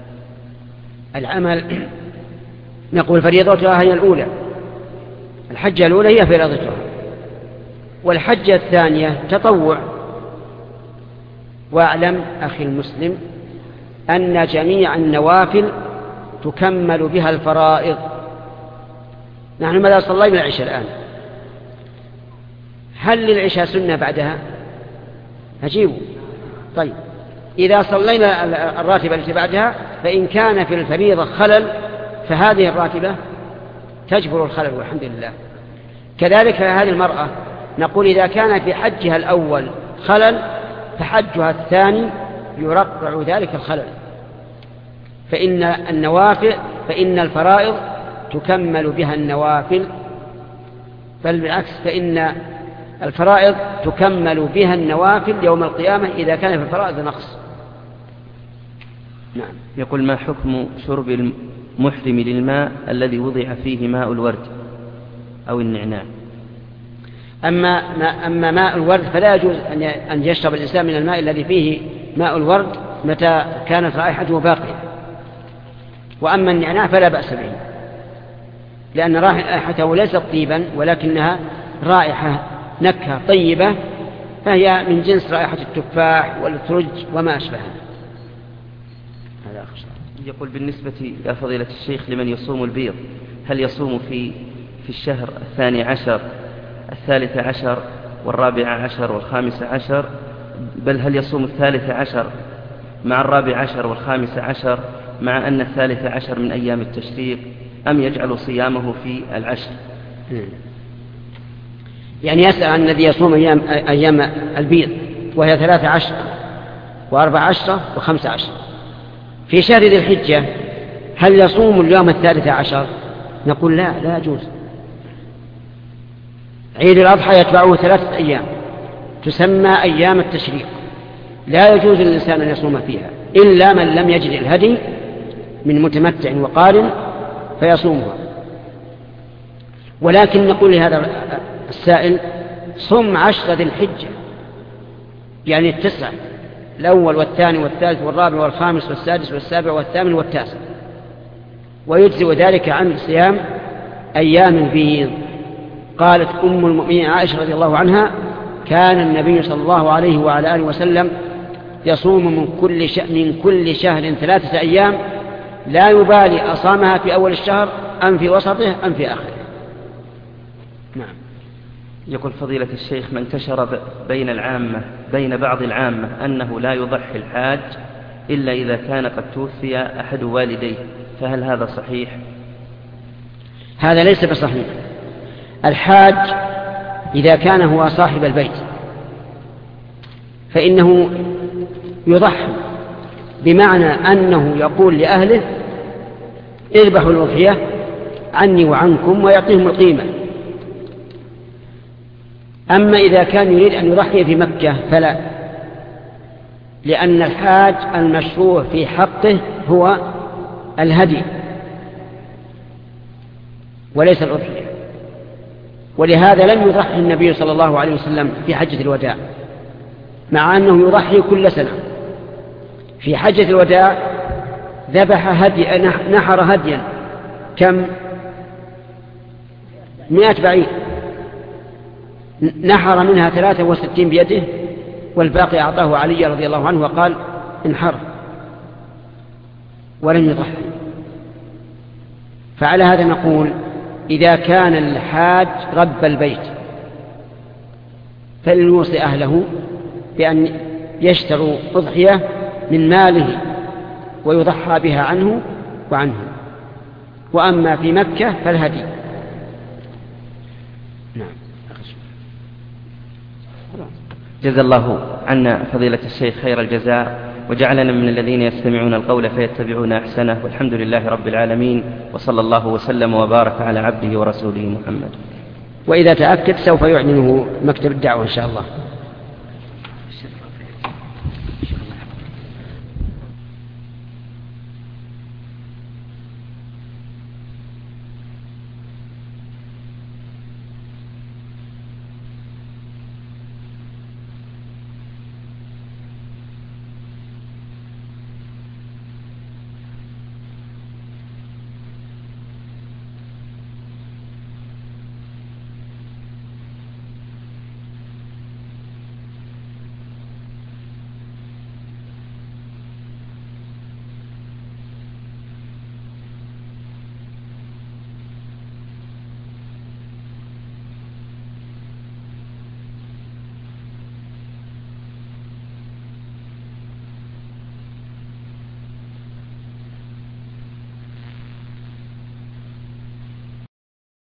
العمل نقول فريضتها هي الأولى، الحجة الأولى هي فريضتها، والحجة الثانية تطوع. واعلم أخي المسلم أن جميع النوافل تكمل بها الفرائض. نحن ماذا صلينا العشاء الآن؟ هل للعشاء سنة بعدها؟ أجيبوا. طيب، إذا صلينا الراتبة التي بعدها فإن كان في الفريضة خلل فهذه الراتبة تجبر الخلل والحمد لله. كذلك هذه المرأة نقول إذا كان في حجها الأول خلل فحجها الثاني يرقع ذلك الخلل، فإن الفرائض تكمل بها النوافل، بل بالعكس فإن الفرائض تكمل بها النوافل يوم القيامة إذا كان في الفرائض نقص. نعم. يقول: ما حكم شرب المحرم للماء الذي وضع فيه ماء الورد أو النعناع؟ أما ماء الورد فلا يجوز أن يشرب الإنسان من الماء الذي فيه ماء الورد متى كانت رائحته باقية. وأما النعناع فلا بأس به، لأن رائحته ليست طيبا ولكنها رائحة نكهة طيبة، فهي من جنس رائحة التفاح والثلج وما أشبهها. هذا أخشى. يقول: بالنسبة يا فضيلة الشيخ لمن يصوم البيض، هل يصوم في الشهر 12 13 14 و15، بل هل يصوم 13 مع 14 و15 مع أن 13 من أيام التشريق، أم يجعل صيامه في العشر؟ يعني يسأل عن الذي يصوم أيام البيض وهي 13 و14 و15 في شهر ذي الحجة، هل يصوم اليوم 13؟ نقول لا يجوز. عيد الأضحى يتبعه 3 أيام تسمى أيام التشريق، لا يجوز للإنسان أن يصوم فيها إلا من لم يجد الهدي من متمتع وقارن فيصومها. ولكن نقول لهذا السائل: صم 10 ذي الحجة، يعني 9، الأول والثاني والثالث والرابع والخامس والسادس والسابع والثامن والتاسع، ويجزئ ذلك عن صيام أيام البيض. قالت أم المؤمنين عائشة رضي الله عنها: كان النبي صلى الله عليه وعلى آله وسلم يصوم من كل شهر 3 أيام، لا يبالي أصامها في أول الشهر أم في وسطه أم في آخره. نعم. يقول: فضيلة الشيخ، ما انتشر بين بعض العامة أنه لا يضحي الحاج إلا إذا كان قد توفي أحد والديه، فهل هذا صحيح؟ هذا ليس بصحيح. الحاج إذا كان هو صاحب البيت فإنه يضحي، بمعنى أنه يقول لأهله: اذبحوا الأضحية عني وعنكم، ويعطيهم القيمة. أما إذا كان يريد أن يضحي في مكة فلا، لأن الحاج المشروع في حقه هو الهدي وليس الأضحية. ولهذا لم يضحي النبي صلى الله عليه وسلم في حجة الوداع، مع أنه يضحي كل سنة. في حجة الوداع نحر هديا كم 100 بعير، نحر منها 63 بيده والباقي أعطاه علي رضي الله عنه وقال: انحر، ولم يضحي. فعلى هذا نقول: إذا كان الحاج رب البيت فليوصي أهله بأن يشتروا أضحية من ماله ويضحى بها عنه وعنه. وأما في مكة فالهدي. نعم. جزا الله عنا فضيلة الشيخ خير الجزاء، وجعلنا من الذين يستمعون القول فيتبعون أحسنه، والحمد لله رب العالمين، وصلى الله وسلم وبارك على عبده ورسوله محمد. وإذا تأكد سوف يعلنه مكتب الدعوة إن شاء الله.